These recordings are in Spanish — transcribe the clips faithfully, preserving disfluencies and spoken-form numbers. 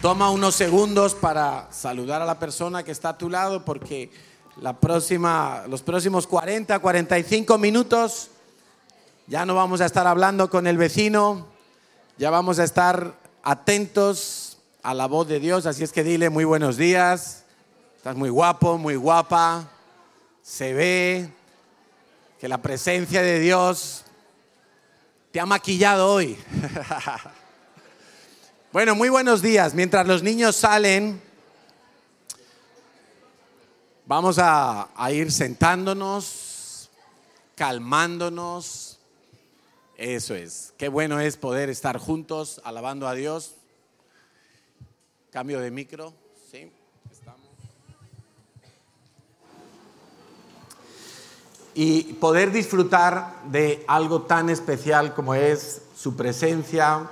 Toma unos segundos para saludar a la persona que está a tu lado, porque la próxima, los próximos cuarenta, cuarenta y cinco minutos ya no vamos a estar hablando con el vecino, ya vamos a estar atentos a la voz de Dios. Así es que dile muy buenos días, estás muy guapo, muy guapa, se ve que la presencia de Dios te ha maquillado hoy. Bueno, muy buenos días. Mientras los niños salen, vamos a, a ir sentándonos, calmándonos. Eso es. Qué bueno es poder estar juntos, alabando a Dios. Cambio de micro. Sí, estamos. Y poder disfrutar de algo tan especial como es su presencia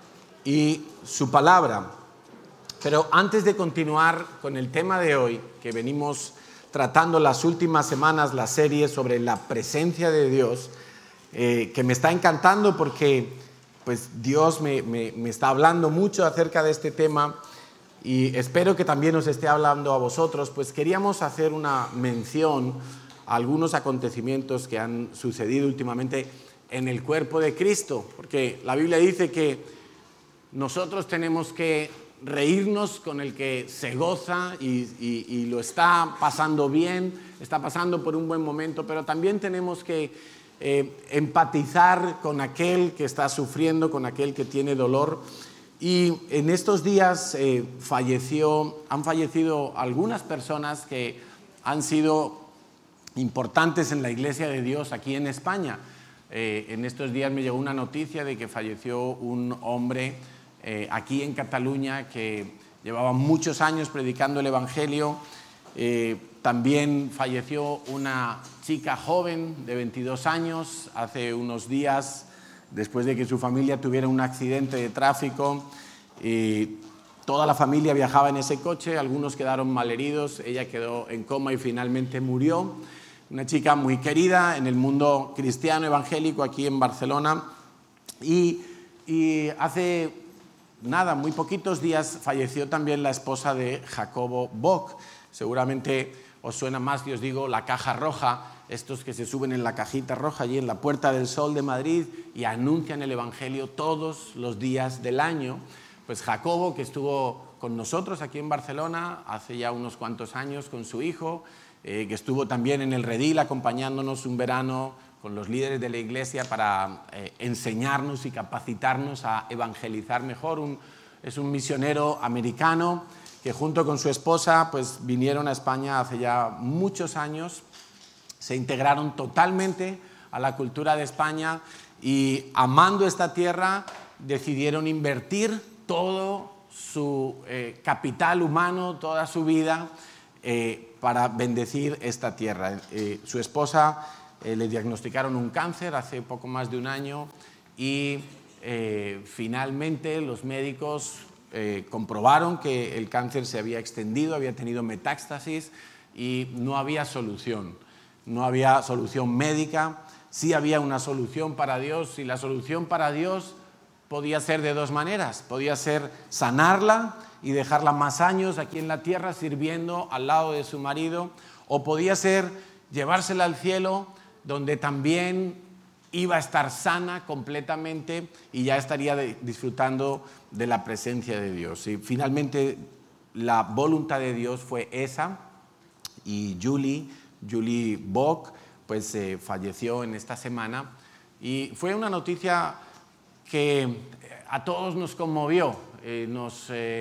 y su palabra. Pero antes de continuar con el tema de hoy, que venimos tratando las últimas semanas, la serie sobre la presencia de Dios, eh, que me está encantando porque pues, Dios me, me, me está hablando mucho acerca de este tema y espero que también os esté hablando a vosotros, pues queríamos hacer una mención a algunos acontecimientos que han sucedido últimamente en el cuerpo de Cristo, porque la Biblia dice que nosotros tenemos que reírnos con el que se goza y, y, y lo está pasando bien, está pasando por un buen momento, pero también tenemos que eh, empatizar con aquel que está sufriendo, con aquel que tiene dolor. Y en estos días eh, falleció, han fallecido algunas personas que han sido importantes en la Iglesia de Dios aquí en España. Eh, en estos días me llegó una noticia de que falleció un hombre Eh, aquí en Cataluña, que llevaba muchos años predicando el Evangelio. Eh, también falleció una chica joven de veintidós años hace unos días, después de que su familia tuviera un accidente de tráfico. Eh, toda la familia viajaba en ese coche, algunos quedaron malheridos, ella quedó en coma y finalmente murió. Una chica muy querida en el mundo cristiano evangélico aquí en Barcelona. Y, y hace Nada, muy poquitos días falleció también la esposa de Jacobo Bock. Seguramente os suena más si os digo la caja roja, estos que se suben en la cajita roja allí en la Puerta del Sol de Madrid y anuncian el Evangelio todos los días del año. Pues Jacobo, que estuvo con nosotros aquí en Barcelona hace ya unos cuantos años con su hijo, eh, que estuvo también en el Redil acompañándonos un verano con los líderes de la iglesia para eh, enseñarnos y capacitarnos a evangelizar mejor. Un, es un misionero americano que junto con su esposa pues, vinieron a España hace ya muchos años, se integraron totalmente a la cultura de España y, amando esta tierra, decidieron invertir todo su eh, capital humano, toda su vida, eh, para bendecir esta tierra. Eh, su esposa Eh, le diagnosticaron un cáncer hace poco más de un año y eh, finalmente los médicos eh, comprobaron que el cáncer se había extendido, había tenido metástasis y no había solución. No había solución médica, sí había una solución para Dios y la solución para Dios podía ser de dos maneras. Podía ser sanarla y dejarla más años aquí en la tierra sirviendo al lado de su marido, o podía ser llevársela al cielo, donde también iba a estar sana completamente y ya estaría de, disfrutando de la presencia de Dios. Y finalmente la voluntad de Dios fue esa, y Julie, Julie Bock, pues eh, falleció en esta semana y fue una noticia que a todos nos conmovió, eh, nos, eh,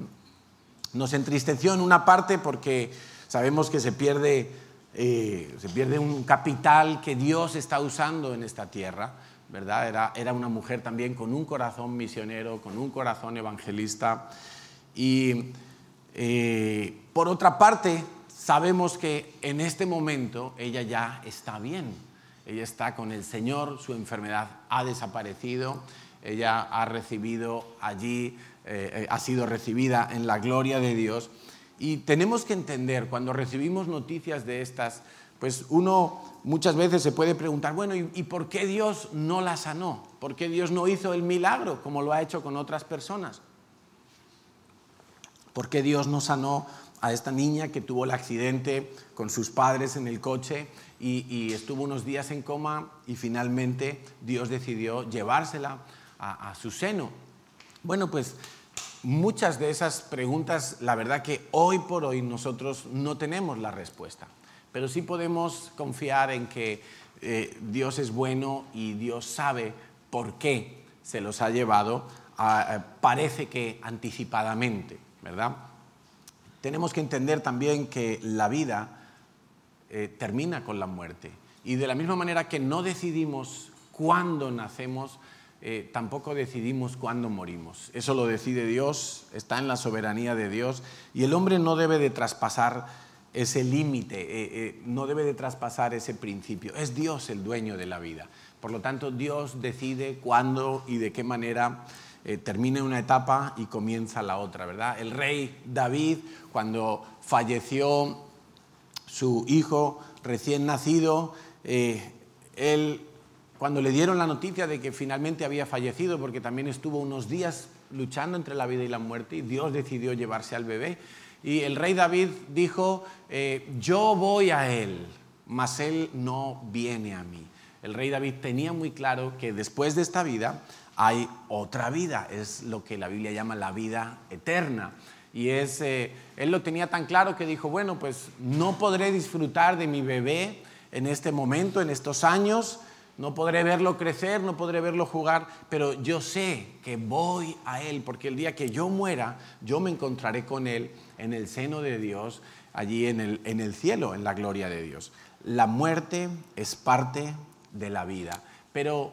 nos entristeció en una parte porque sabemos que se pierde Eh, se pierde un capital que Dios está usando en esta tierra, ¿verdad? Era, era una mujer también con un corazón misionero, con un corazón evangelista. Y eh, por otra parte, sabemos que en este momento ella ya está bien. Ella está con el Señor, su enfermedad ha desaparecido, ella ha recibido allí, eh, ha sido recibida en la gloria de Dios. Y tenemos que entender, cuando recibimos noticias de estas, pues uno muchas veces se puede preguntar, bueno, ¿y, ¿y por qué Dios no la sanó? ¿Por qué Dios no hizo el milagro como lo ha hecho con otras personas? ¿Por qué Dios no sanó a esta niña que tuvo el accidente con sus padres en el coche y, y estuvo unos días en coma y finalmente Dios decidió llevársela a, a su seno? Bueno, pues muchas de esas preguntas, la verdad que hoy por hoy nosotros no tenemos la respuesta, pero sí podemos confiar en que eh, Dios es bueno y Dios sabe por qué se los ha llevado, a, a, parece que anticipadamente, ¿verdad? Tenemos que entender también que la vida eh, termina con la muerte, y de la misma manera que no decidimos cuándo nacemos, Eh, tampoco decidimos cuándo morimos. Eso lo decide Dios, está en la soberanía de Dios, y el hombre no debe de traspasar ese límite, eh, eh, no debe de traspasar ese principio. Es Dios el dueño de la vida. Por lo tanto, Dios decide cuándo y de qué manera eh, termina una etapa y comienza la otra, ¿verdad? El rey David, cuando falleció su hijo recién nacido, eh, él... Cuando le dieron la noticia de que finalmente había fallecido, porque también estuvo unos días luchando entre la vida y la muerte, y Dios decidió llevarse al bebé, y el rey David dijo, eh, yo voy a él, mas él no viene a mí. El rey David tenía muy claro que después de esta vida hay otra vida, es lo que la Biblia llama la vida eterna. Y es, eh, él lo tenía tan claro que dijo, bueno, pues no podré disfrutar de mi bebé en este momento, en estos años. No podré verlo crecer, no podré verlo jugar, pero yo sé que voy a él, porque el día que yo muera, yo me encontraré con él en el seno de Dios, allí en el, en el cielo, en la gloria de Dios. La muerte es parte de la vida, pero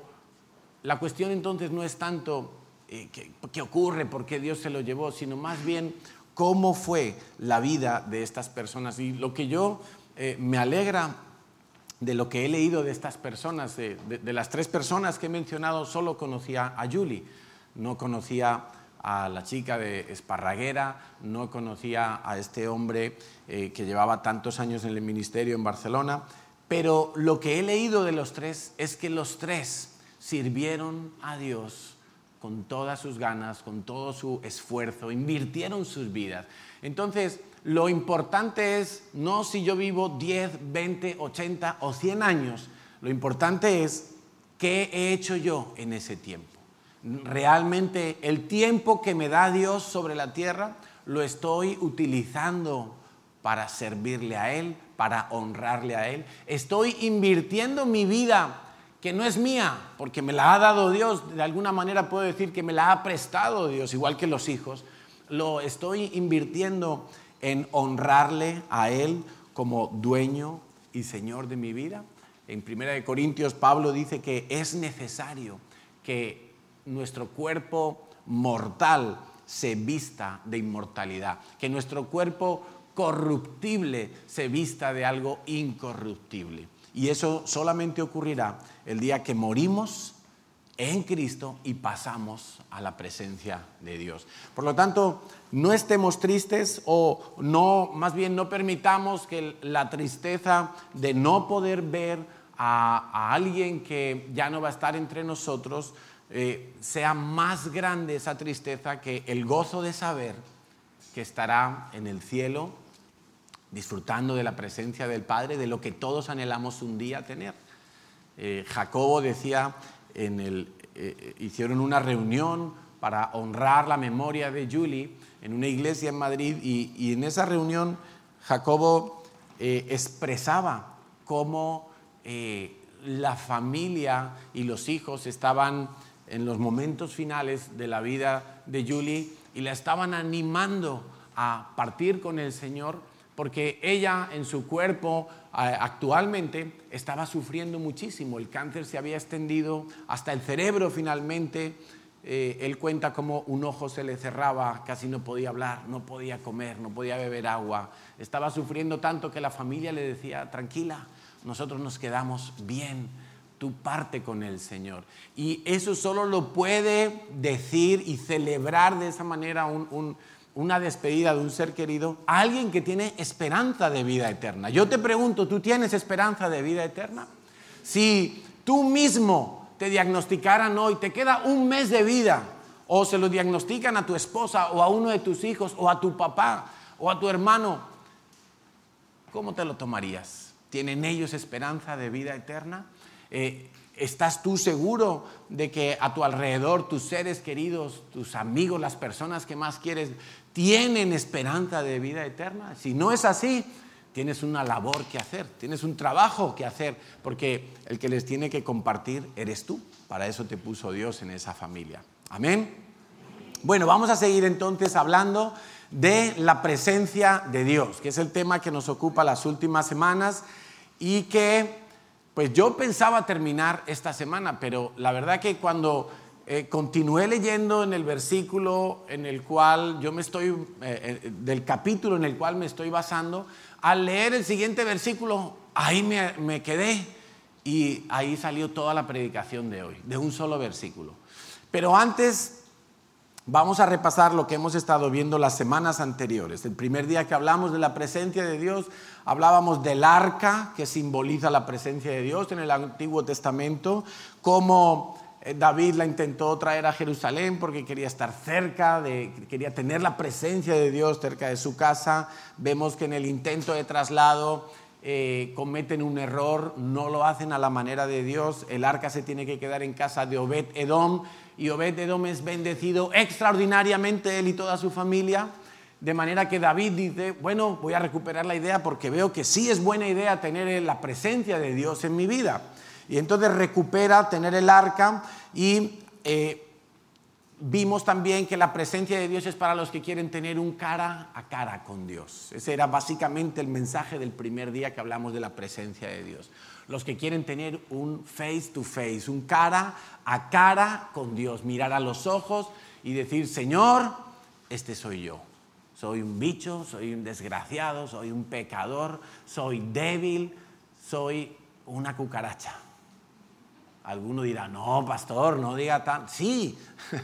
la cuestión entonces no es tanto eh, qué, qué ocurre, por qué Dios se lo llevó, sino más bien cómo fue la vida de estas personas. Y lo que yo eh, me alegra de lo que he leído de estas personas, de, de, de las tres personas que he mencionado, solo conocía a Julie, no conocía a la chica de Esparraguera, no conocía a este hombre eh, que llevaba tantos años en el ministerio en Barcelona, pero lo que he leído de los tres es que los tres sirvieron a Dios con todas sus ganas, con todo su esfuerzo, invirtieron sus vidas. Entonces, lo importante es no si yo vivo diez, veinte, ochenta o cien años, lo importante es qué he hecho yo en ese tiempo. Realmente el tiempo que me da Dios sobre la tierra lo estoy utilizando para servirle a Él, para honrarle a Él. Estoy invirtiendo mi vida, que no es mía, porque me la ha dado Dios. De alguna manera puedo decir que me la ha prestado Dios, igual que los hijos. Lo estoy invirtiendo en honrarle a Él como dueño y Señor de mi vida. En Primera de Corintios, Pablo dice que es necesario que nuestro cuerpo mortal se vista de inmortalidad, que nuestro cuerpo corruptible se vista de algo incorruptible. Y eso solamente ocurrirá el día que morimos en Cristo y pasamos a la presencia de Dios. Por lo tanto, no estemos tristes, o no, más bien no permitamos que la tristeza de no poder ver a, a alguien que ya no va a estar entre nosotros eh, sea más grande esa tristeza que el gozo de saber que estará en el cielo disfrutando de la presencia del Padre, de lo que todos anhelamos un día tener. Eh, Jacobo decía, en el, eh, hicieron una reunión para honrar la memoria de Julie en una iglesia en Madrid, y, y en esa reunión Jacobo eh, expresaba cómo eh, la familia y los hijos estaban en los momentos finales de la vida de Julie y la estaban animando a partir con el Señor, porque ella en su cuerpo actualmente estaba sufriendo muchísimo. El cáncer se había extendido hasta el cerebro finalmente. Eh, él cuenta cómo un ojo se le cerraba, casi no podía hablar, no podía comer, no podía beber agua. Estaba sufriendo tanto que la familia le decía, tranquila, nosotros nos quedamos bien, tú parte con el Señor. Y eso solo lo puede decir y celebrar de esa manera un... un una despedida de un ser querido, a alguien que tiene esperanza de vida eterna. Yo te pregunto, ¿tú tienes esperanza de vida eterna? Si tú mismo te diagnosticaran hoy, te queda un mes de vida, o se lo diagnostican a tu esposa o a uno de tus hijos o a tu papá o a tu hermano, ¿cómo te lo tomarías? ¿Tienen ellos esperanza de vida eterna? Eh, ¿Estás tú seguro de que a tu alrededor tus seres queridos, tus amigos, las personas que más quieres, tienen esperanza de vida eterna? Si no es así, tienes una labor que hacer, tienes un trabajo que hacer, porque el que les tiene que compartir eres tú. Para eso te puso Dios en esa familia. Amén. Bueno, vamos a seguir entonces hablando de la presencia de Dios, que es el tema que nos ocupa las últimas semanas y que pues yo pensaba terminar esta semana, pero la verdad que cuando eh, continué leyendo en el versículo en el cual yo me estoy, eh, eh, del capítulo en el cual me estoy basando, al leer el siguiente versículo, ahí me, me quedé y ahí salió toda la predicación de hoy, de un solo versículo. Pero antes vamos a repasar lo que hemos estado viendo las semanas anteriores. El primer día que hablamos de la presencia de Dios, hablábamos del arca que simboliza la presencia de Dios en el Antiguo Testamento, cómo David la intentó traer a Jerusalén porque quería estar cerca, de, quería tener la presencia de Dios cerca de su casa. Vemos que en el intento de traslado eh, cometen un error, no lo hacen a la manera de Dios. El arca se tiene que quedar en casa de Obed-Edom, y Obed-Edom es bendecido extraordinariamente, él y toda su familia, de manera que David dice, bueno, voy a recuperar la idea porque veo que sí es buena idea tener la presencia de Dios en mi vida. Y entonces recupera tener el arca y eh, vimos también que la presencia de Dios es para los que quieren tener un cara a cara con Dios. Ese era básicamente el mensaje del primer día que hablamos de la presencia de Dios. Los que quieren tener un face to face, un cara a cara con Dios, mirar a los ojos y decir, Señor, este soy yo. Soy un bicho, soy un desgraciado, soy un pecador, soy débil, soy una cucaracha. Alguno dirá, no, pastor, no diga tan... Sí,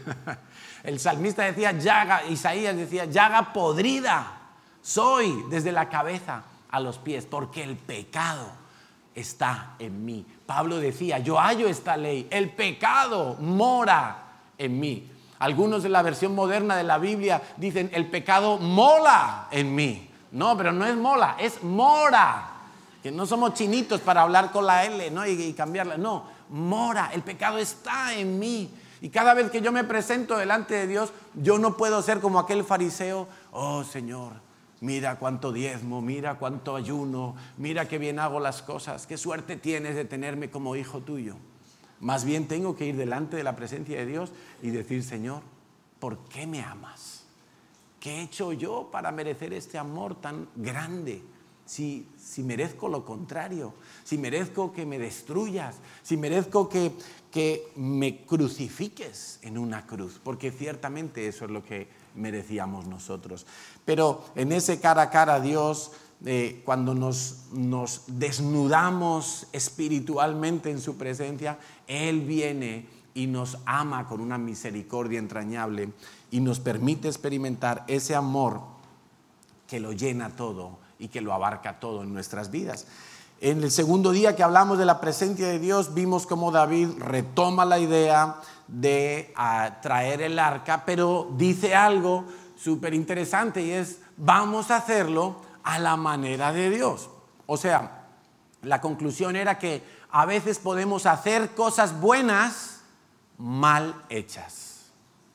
el salmista decía, llaga, Isaías decía, llaga podrida soy desde la cabeza a los pies, porque el pecado está en mí. Pablo decía, yo hallo esta ley, el pecado mora en mí. Algunos de la versión moderna de la Biblia dicen, el pecado mola en mí. No, pero no es mola, es mora. Que no somos chinitos para hablar con la L, ¿no? y, y cambiarla. No, mora, el pecado está en mí. Y cada vez que yo me presento delante de Dios, yo no puedo ser como aquel fariseo, oh Señor, mira cuánto diezmo, mira cuánto ayuno, mira qué bien hago las cosas, qué suerte tienes de tenerme como hijo tuyo. Más bien tengo que ir delante de la presencia de Dios y decir, Señor, ¿por qué me amas? ¿Qué he hecho yo para merecer este amor tan grande? Si, si merezco lo contrario, si merezco que me destruyas, si merezco que, que me crucifiques en una cruz, porque ciertamente eso es lo que merecíamos nosotros. Pero en ese cara a cara a Dios, eh, cuando nos, nos desnudamos espiritualmente en su presencia, Él viene y nos ama con una misericordia entrañable y nos permite experimentar ese amor que lo llena todo y que lo abarca todo en nuestras vidas. En el segundo día que hablamos de la presencia de Dios, vimos cómo David retoma la idea de uh, traer el arca, pero dice algo súper interesante y es, vamos a hacerlo a la manera de Dios. O sea, la conclusión era que a veces podemos hacer cosas buenas mal hechas.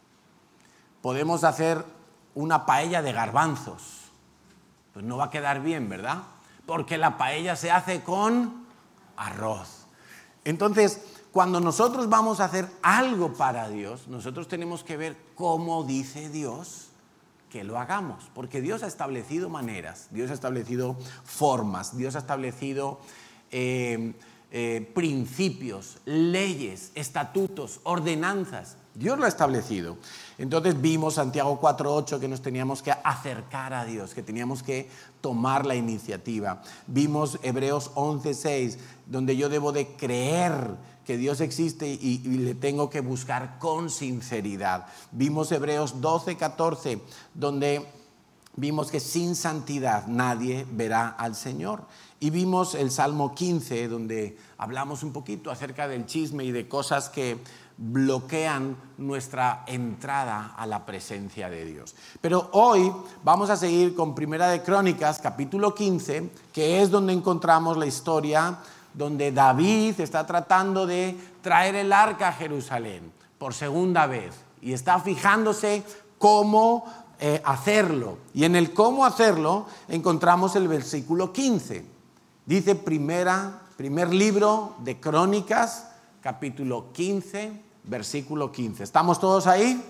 Podemos hacer una paella de garbanzos. Pues no va a quedar bien, ¿verdad? Porque la paella se hace con arroz. Entonces, cuando nosotros vamos a hacer algo para Dios, nosotros tenemos que ver cómo dice Dios que lo hagamos. Porque Dios ha establecido maneras, Dios ha establecido formas, Dios ha establecido eh, eh, principios, leyes, estatutos, ordenanzas. Dios lo ha establecido. Entonces vimos Santiago cuatro ocho que nos teníamos que acercar a Dios, que teníamos que tomar la iniciativa. Vimos Hebreos once seis, donde yo debo de creer que Dios existe y, y le tengo que buscar con sinceridad. Vimos Hebreos doce catorce, donde vimos que sin santidad nadie verá al Señor. Y vimos el Salmo quince, donde hablamos un poquito acerca del chisme y de cosas que bloquean nuestra entrada a la presencia de Dios. Pero hoy vamos a seguir con Primera de Crónicas, capítulo quince, que es donde encontramos la historia donde David está tratando de traer el arca a Jerusalén por segunda vez y está fijándose cómo eh, hacerlo. Y en el cómo hacerlo encontramos el versículo quince. Dice primera, primer libro de Crónicas, capítulo quince, versículo quince. ¿Estamos todos ahí?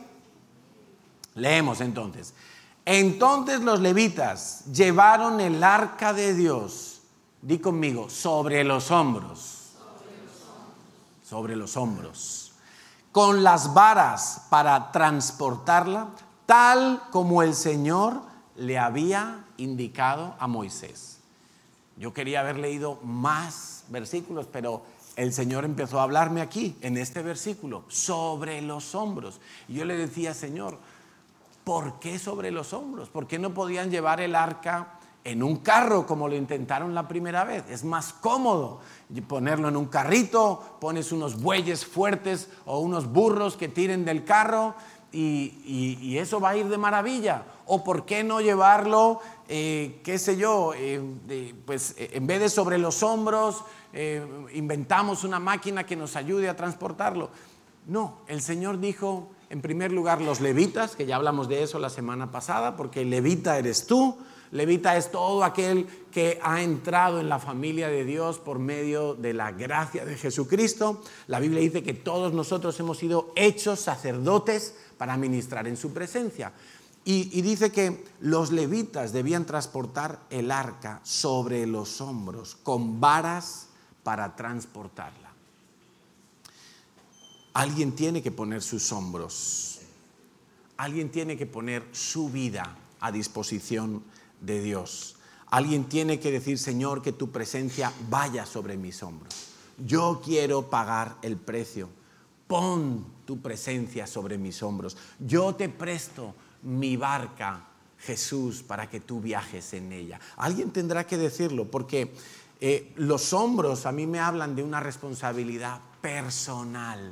Leemos entonces. Entonces los levitas llevaron el arca de Dios, di conmigo, sobre los hombros. Sobre los hombros. Sobre los hombros. Con las varas para transportarla, tal como el Señor le había indicado a Moisés. Yo quería haber leído más versículos, pero el Señor empezó a hablarme aquí, en este versículo, sobre los hombros. Y yo le decía, Señor, ¿por qué sobre los hombros? ¿Por qué no podían llevar el arca en un carro como lo intentaron la primera vez? Es más cómodo ponerlo en un carrito, pones unos bueyes fuertes o unos burros que tiren del carro y, y, y eso va a ir de maravilla. ¿O por qué no llevarlo, eh, qué sé yo, eh, de, pues eh, en vez de sobre los hombros, eh, inventamos una máquina que nos ayude a transportarlo? No, el Señor dijo, en primer lugar, los levitas, que ya hablamos de eso la semana pasada, porque levita eres tú. Levita es todo aquel que ha entrado en la familia de Dios por medio de la gracia de Jesucristo. La Biblia dice que todos nosotros hemos sido hechos sacerdotes para ministrar en su presencia. Y, y dice que los levitas debían transportar el arca sobre los hombros, con varas para transportarla. Alguien tiene que poner sus hombros. Alguien tiene que poner su vida a disposición de Dios. Alguien tiene que decir, Señor, que tu presencia vaya sobre mis hombros. Yo quiero pagar el precio. Pon tu presencia sobre mis hombros. Yo te presto mi barca, Jesús, para que tú viajes en ella. Alguien tendrá que decirlo, porque eh, los hombros a mí me hablan de una responsabilidad personal.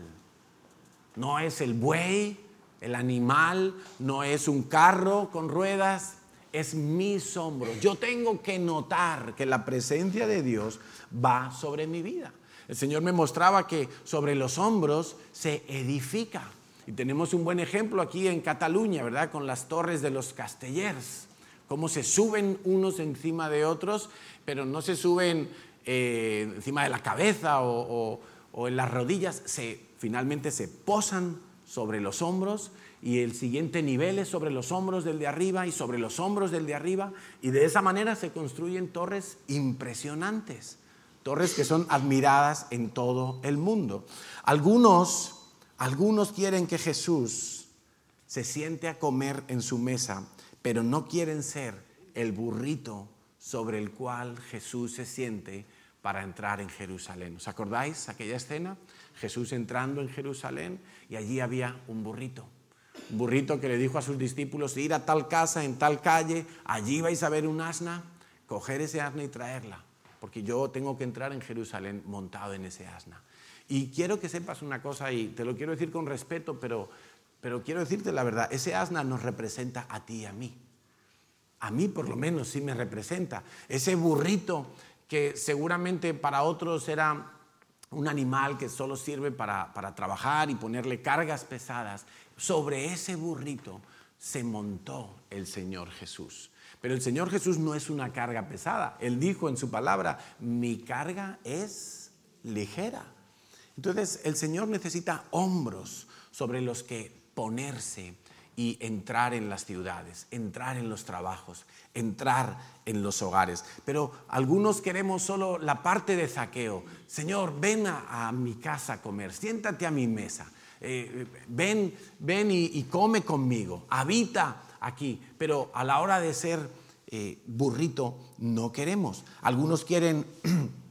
No es el buey, el animal, no es un carro con ruedas, es mis hombros. Yo tengo que notar que la presencia de Dios va sobre mi vida. El Señor me mostraba que sobre los hombros se edifica. Y tenemos un buen ejemplo aquí en Cataluña, ¿verdad? Con las torres de los Castellers. Cómo se suben unos encima de otros, pero no se suben eh, encima de la cabeza o, o, o en las rodillas. Se, finalmente se posan sobre los hombros y el siguiente nivel es sobre los hombros del de arriba y sobre los hombros del de arriba. Y de esa manera se construyen torres impresionantes. Torres que son admiradas en todo el mundo. Algunos... Algunos quieren que Jesús se siente a comer en su mesa, pero no quieren ser el burrito sobre el cual Jesús se siente para entrar en Jerusalén. ¿Os acordáis aquella escena? Jesús entrando en Jerusalén y allí había un burrito. Un burrito que le dijo a sus discípulos, ir a tal casa, en tal calle, allí vais a ver un asna, coger ese asna y traerla, porque yo tengo que entrar en Jerusalén montado en ese asna. Y quiero que sepas una cosa, y te lo quiero decir con respeto, pero, pero quiero decirte la verdad, ese asna nos representa a ti y a mí. A mí por lo menos sí me representa. Ese burrito que seguramente para otros era un animal que solo sirve para, para trabajar y ponerle cargas pesadas, sobre ese burrito se montó el Señor Jesús. Pero el Señor Jesús no es una carga pesada. Él dijo en su palabra, mi carga es ligera. Entonces el Señor necesita hombros sobre los que ponerse y entrar en las ciudades, entrar en los trabajos, entrar en los hogares. Pero algunos queremos solo la parte de Zaqueo. Señor, ven a, a mi casa a comer, siéntate a mi mesa, eh, ven, ven y, y come conmigo, habita aquí. Pero a la hora de ser eh, burrito no queremos. Algunos quieren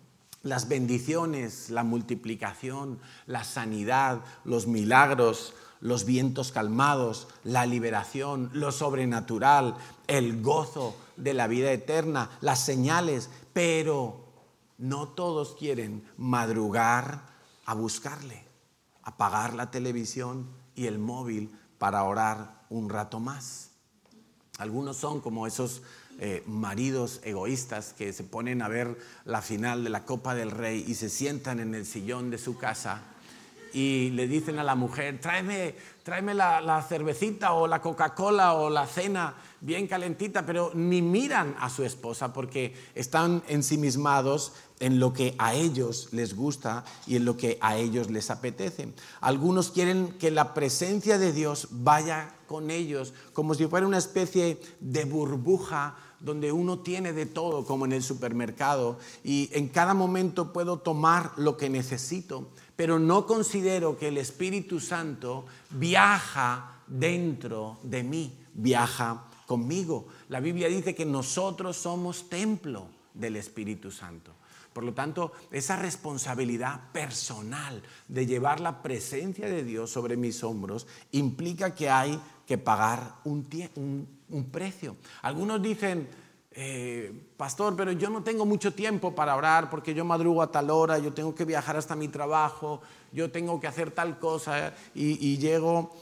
las bendiciones, la multiplicación, la sanidad, los milagros, los vientos calmados, la liberación, lo sobrenatural, el gozo de la vida eterna, las señales, pero no todos quieren madrugar a buscarle, apagar la televisión y el móvil para orar un rato más. Algunos son como esos eh, maridos egoístas que se ponen a ver la final de la Copa del Rey y se sientan en el sillón de su casa y le dicen a la mujer, tráeme, tráeme la, la cervecita o la Coca-Cola o la cena bien calentita, pero ni miran a su esposa porque están ensimismados en lo que a ellos les gusta y en lo que a ellos les apetece. Algunos quieren que la presencia de Dios vaya con ellos como si fuera una especie de burbuja donde uno tiene de todo como en el supermercado y en cada momento puedo tomar lo que necesito, pero no considero que el Espíritu Santo viaja dentro de mí, viaja conmigo. La Biblia dice que nosotros somos templo del Espíritu Santo. Por lo tanto, esa responsabilidad personal de llevar la presencia de Dios sobre mis hombros implica que hay que pagar un, tie- un, un precio. Algunos dicen, eh, pastor, pero yo no tengo mucho tiempo para orar porque yo madrugo a tal hora, yo tengo que viajar hasta mi trabajo, yo tengo que hacer tal cosa y, y llego...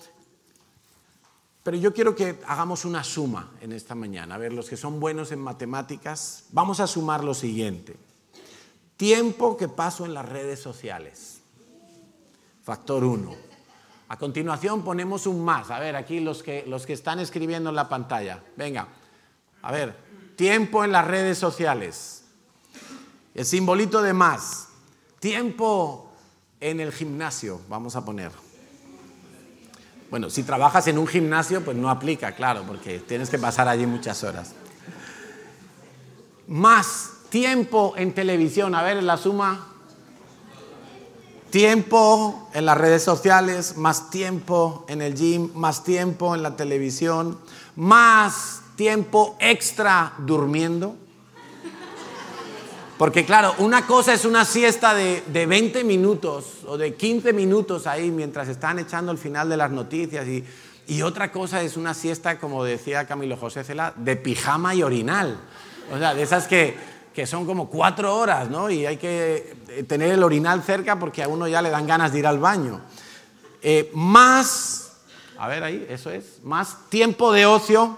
Pero yo quiero que hagamos una suma en esta mañana. A ver, los que son buenos en matemáticas, vamos a sumar lo siguiente. Tiempo que paso en las redes sociales. Factor uno. A continuación ponemos un más. A ver, aquí los que, los que están escribiendo en la pantalla. Venga, a ver. Tiempo en las redes sociales. El simbolito de más. Tiempo en el gimnasio, vamos a poner. Bueno, si trabajas en un gimnasio, pues no aplica, claro, porque tienes que pasar allí muchas horas. Más tiempo en televisión. A ver, en la suma. Tiempo en las redes sociales, más tiempo en el gym, más tiempo en la televisión, más tiempo extra durmiendo. Porque claro, una cosa es una siesta de, de veinte minutos o de quince minutos ahí mientras están echando el final de las noticias y, y otra cosa es una siesta, como decía Camilo José Cela, de pijama y orinal. O sea, de esas que, que son como cuatro horas, ¿no? Y hay que tener el orinal cerca porque a uno ya le dan ganas de ir al baño. Eh, más, a ver ahí, eso es, más tiempo de ocio.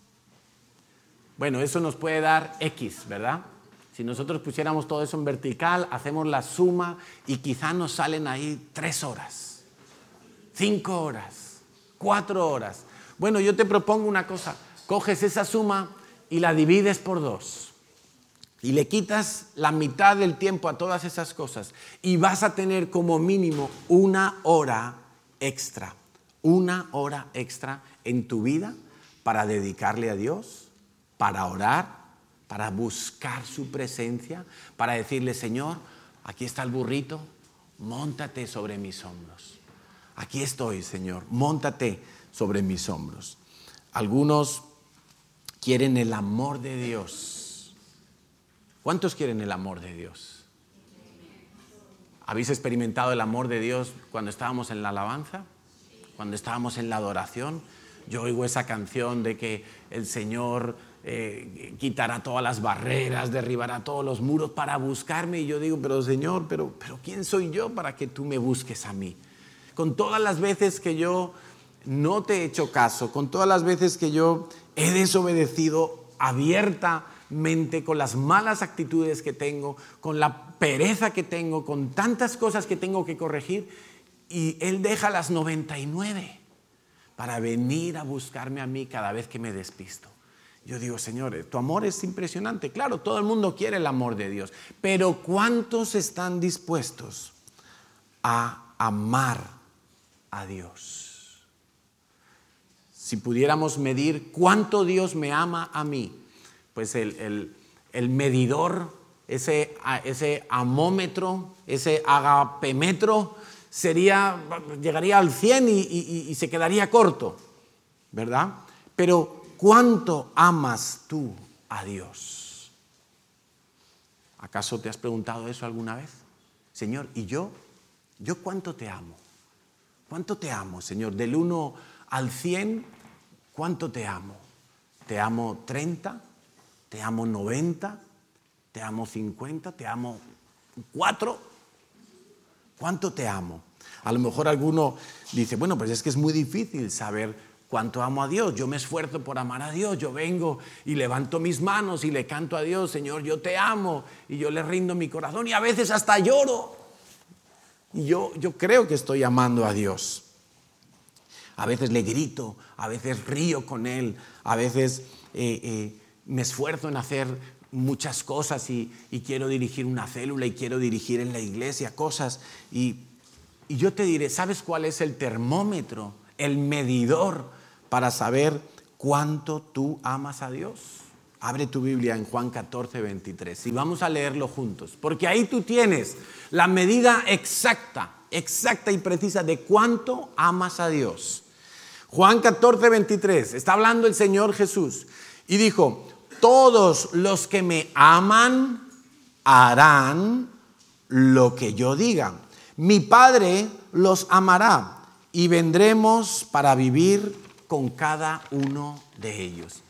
Bueno, eso nos puede dar X, ¿verdad? Si nosotros pusiéramos todo eso en vertical, hacemos la suma y quizá nos salen ahí tres horas, cinco horas, cuatro horas. Bueno, yo te propongo una cosa, coges esa suma y la divides por dos y le quitas la mitad del tiempo a todas esas cosas y vas a tener como mínimo una hora extra, una hora extra en tu vida para dedicarle a Dios, para orar, para buscar su presencia, para decirle, Señor, aquí está el burrito, móntate sobre mis hombros. Aquí estoy, Señor, móntate sobre mis hombros. Algunos quieren el amor de Dios. ¿Cuántos quieren el amor de Dios? ¿Habéis experimentado el amor de Dios cuando estábamos en la alabanza? Cuando estábamos en la adoración. Yo oigo esa canción de que el Señor eh, quitará todas las barreras, derribará todos los muros para buscarme. Y yo digo, pero Señor, pero, pero ¿quién soy yo para que tú me busques a mí? Con todas las veces que yo no te he hecho caso, con todas las veces que yo he desobedecido abiertamente, con las malas actitudes que tengo, con la pereza que tengo, con tantas cosas que tengo que corregir, y Él deja las noventa y nueve para venir a buscarme a mí cada vez que me despisto. Yo digo, Señor, tu amor es impresionante. Claro, todo el mundo quiere el amor de Dios, pero ¿cuántos están dispuestos a amar a Dios? Si pudiéramos medir cuánto Dios me ama a mí, pues el, el, el medidor, ese, ese amómetro, ese agapémetro, sería, llegaría al cien y, y, y se quedaría corto, ¿verdad? Pero ¿cuánto amas tú a Dios? ¿Acaso te has preguntado eso alguna vez? Señor, ¿y yo? ¿Yo cuánto te amo? ¿Cuánto te amo, Señor? Del uno al cien, ¿cuánto te amo? ¿Te amo treinta? ¿Te amo noventa? ¿Te amo cincuenta? ¿Te amo cuatro? ¿Cuánto te amo? A lo mejor alguno dice, bueno, pues es que es muy difícil saber cuánto amo a Dios. Yo me esfuerzo por amar a Dios. Yo vengo y levanto mis manos y le canto a Dios, Señor, yo te amo. Y yo le rindo mi corazón y a veces hasta lloro. Y yo, yo creo que estoy amando a Dios. A veces le grito, a veces río con Él, a veces eh, eh, me esfuerzo en hacer muchas cosas y, y quiero dirigir una célula y quiero dirigir en la iglesia cosas. Y, y yo te diré, ¿sabes cuál es el termómetro, el medidor para saber cuánto tú amas a Dios? Abre tu Biblia en Juan catorce, veintitrés y vamos a leerlo juntos, porque ahí tú tienes la medida exacta, exacta y precisa de cuánto amas a Dios. Juan catorce, veintitrés, está hablando el Señor Jesús y dijo, todos los que me aman harán lo que yo diga. Mi Padre los amará y vendremos para vivir con cada uno de ellos.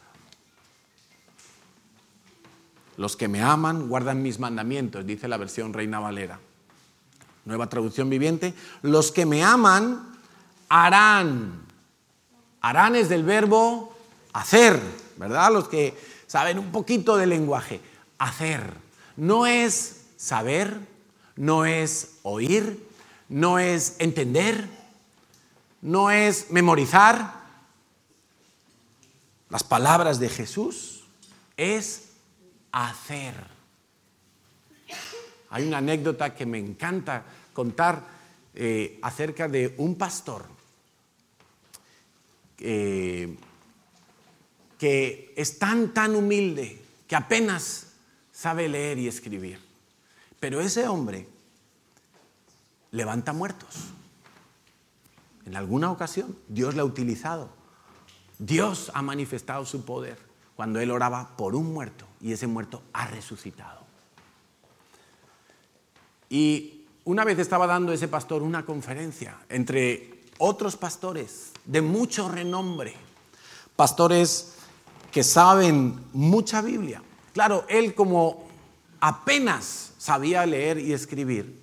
Los que me aman guardan mis mandamientos, dice la versión Reina Valera. Nueva traducción viviente. Los que me aman harán. Harán es del verbo hacer, ¿verdad? Los que saben un poquito de lenguaje. Hacer. No es saber, no es oír, no es entender, no es memorizar. Las palabras de Jesús es hacer. Hay una anécdota que me encanta contar eh, acerca de un pastor eh, que es tan, tan humilde que apenas sabe leer y escribir. Pero ese hombre levanta muertos. En alguna ocasión Dios le ha utilizado. Dios ha manifestado su poder cuando él oraba por un muerto y ese muerto ha resucitado. Y una vez estaba dando ese pastor una conferencia entre otros pastores de mucho renombre, pastores que saben mucha Biblia. Claro, él como apenas sabía leer y escribir,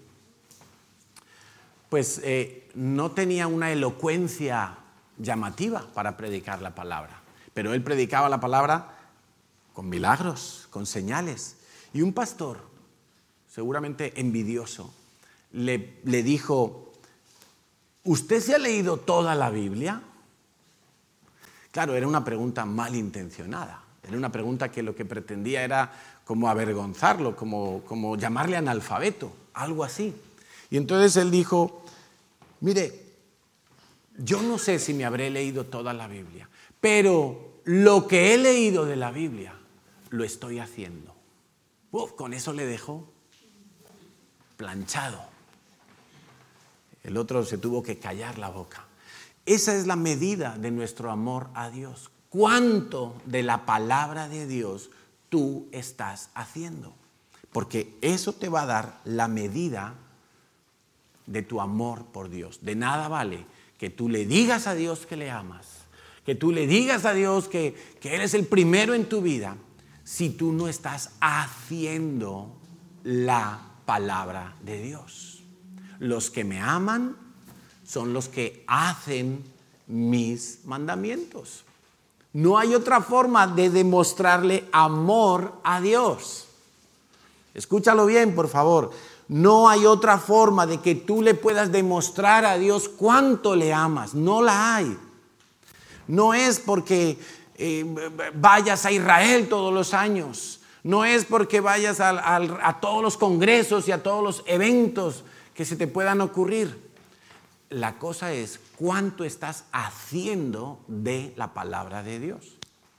pues eh, no tenía una elocuencia llamativa para predicar la palabra. Pero él predicaba la palabra con milagros, con señales. Y un pastor, seguramente envidioso, le, le dijo, ¿usted se ha leído toda la Biblia? Claro, era una pregunta malintencionada. Era una pregunta que lo que pretendía era como avergonzarlo, como, como llamarle analfabeto, algo así. Y entonces él dijo, mire, yo no sé si me habré leído toda la Biblia, pero lo que he leído de la Biblia lo estoy haciendo. Uf, con eso le dejó planchado. El otro se tuvo que callar la boca. Esa es la medida de nuestro amor a Dios. ¿Cuánto de la palabra de Dios tú estás haciendo? Porque eso te va a dar la medida de tu amor por Dios. De nada vale que tú le digas a Dios que le amas, que tú le digas a Dios que, que Él es el primero en tu vida, si tú no estás haciendo la palabra de Dios. Los que me aman son los que hacen mis mandamientos. No hay otra forma de demostrarle amor a Dios. Escúchalo bien, por favor. No hay otra forma de que tú le puedas demostrar a Dios cuánto le amas. No la hay. No es porque eh, vayas a Israel todos los años. No es porque vayas a, a, a todos los congresos y a todos los eventos que se te puedan ocurrir. La cosa es cuánto estás haciendo de la palabra de Dios.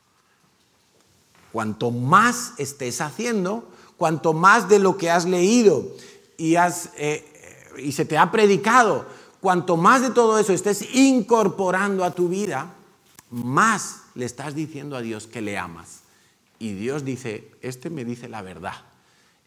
Cuanto más estés haciendo, cuanto más de lo que has leído y, has, eh, y se te ha predicado, cuanto más de todo eso estés incorporando a tu vida, más le estás diciendo a Dios que le amas. Y Dios dice, este me dice la verdad.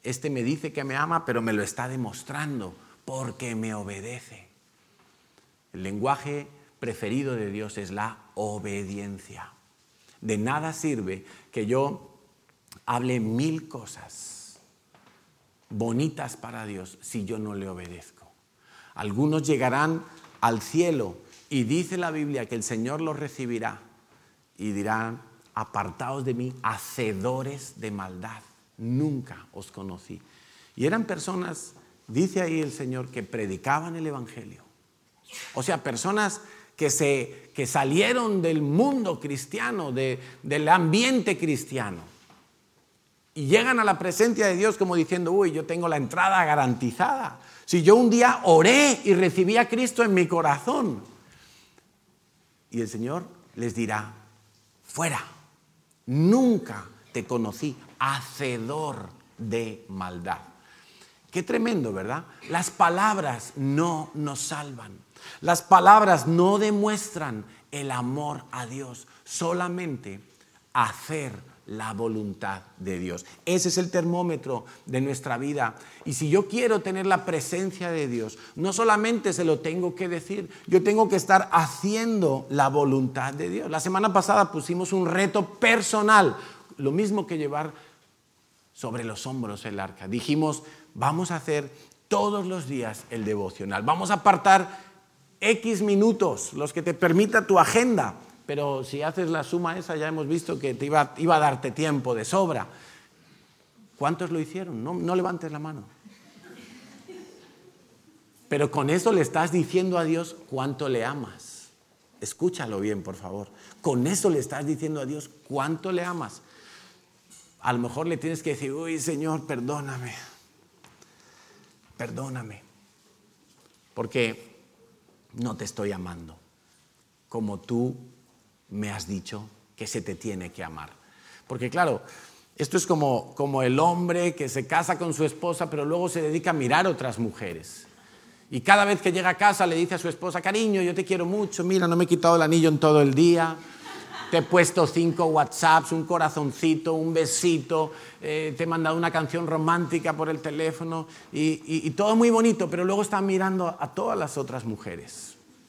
este me dice que me ama, pero me lo está demostrando porque me obedece. El lenguaje preferido de Dios es la obediencia. De nada sirve que yo hable mil cosas bonitas para Dios si yo no le obedezco. Algunos llegarán al cielo y dice la Biblia que el Señor los recibirá y dirán: apartaos de mí, hacedores de maldad, nunca os conocí. Y eran personas, dice ahí el Señor, que predicaban el Evangelio. O sea, personas que, se, que salieron del mundo cristiano, de, del ambiente cristiano, y llegan a la presencia de Dios como diciendo: uy, yo tengo la entrada garantizada. Si yo un día oré y recibí a Cristo en mi corazón. Y el Señor les dirá: fuera, nunca te conocí, hacedor de maldad. Qué tremendo, ¿verdad? Las palabras no nos salvan. Las palabras no demuestran el amor a Dios, solamente hacer la voluntad de Dios. Ese es el termómetro de nuestra vida. Y si yo quiero tener la presencia de Dios, no solamente se lo tengo que decir, yo tengo que estar haciendo la voluntad de Dios. La semana pasada pusimos un reto personal, lo mismo que llevar sobre los hombros el arca. Dijimos: vamos a hacer todos los días el devocional. Vamos a apartar X minutos, los que te permita tu agenda. Pero si haces la suma esa, ya hemos visto que te iba, iba a darte tiempo de sobra. ¿Cuántos lo hicieron? No, no levantes la mano. Pero con eso le estás diciendo a Dios cuánto le amas. Escúchalo bien, por favor. Con eso le estás diciendo a Dios cuánto le amas. A lo mejor le tienes que decir: uy, Señor, perdóname. Perdóname. Porque no te estoy amando como tú me has dicho que se te tiene que amar. Porque claro, esto es como, como el hombre que se casa con su esposa, pero luego se dedica a mirar otras mujeres. Y cada vez que llega a casa le dice a su esposa: cariño, yo te quiero mucho, mira, no me he quitado el anillo en todo el día, te he puesto cinco WhatsApps, un corazoncito, un besito, eh, te he mandado una canción romántica por el teléfono y, y, y todo muy bonito, pero luego está mirando a todas las otras mujeres.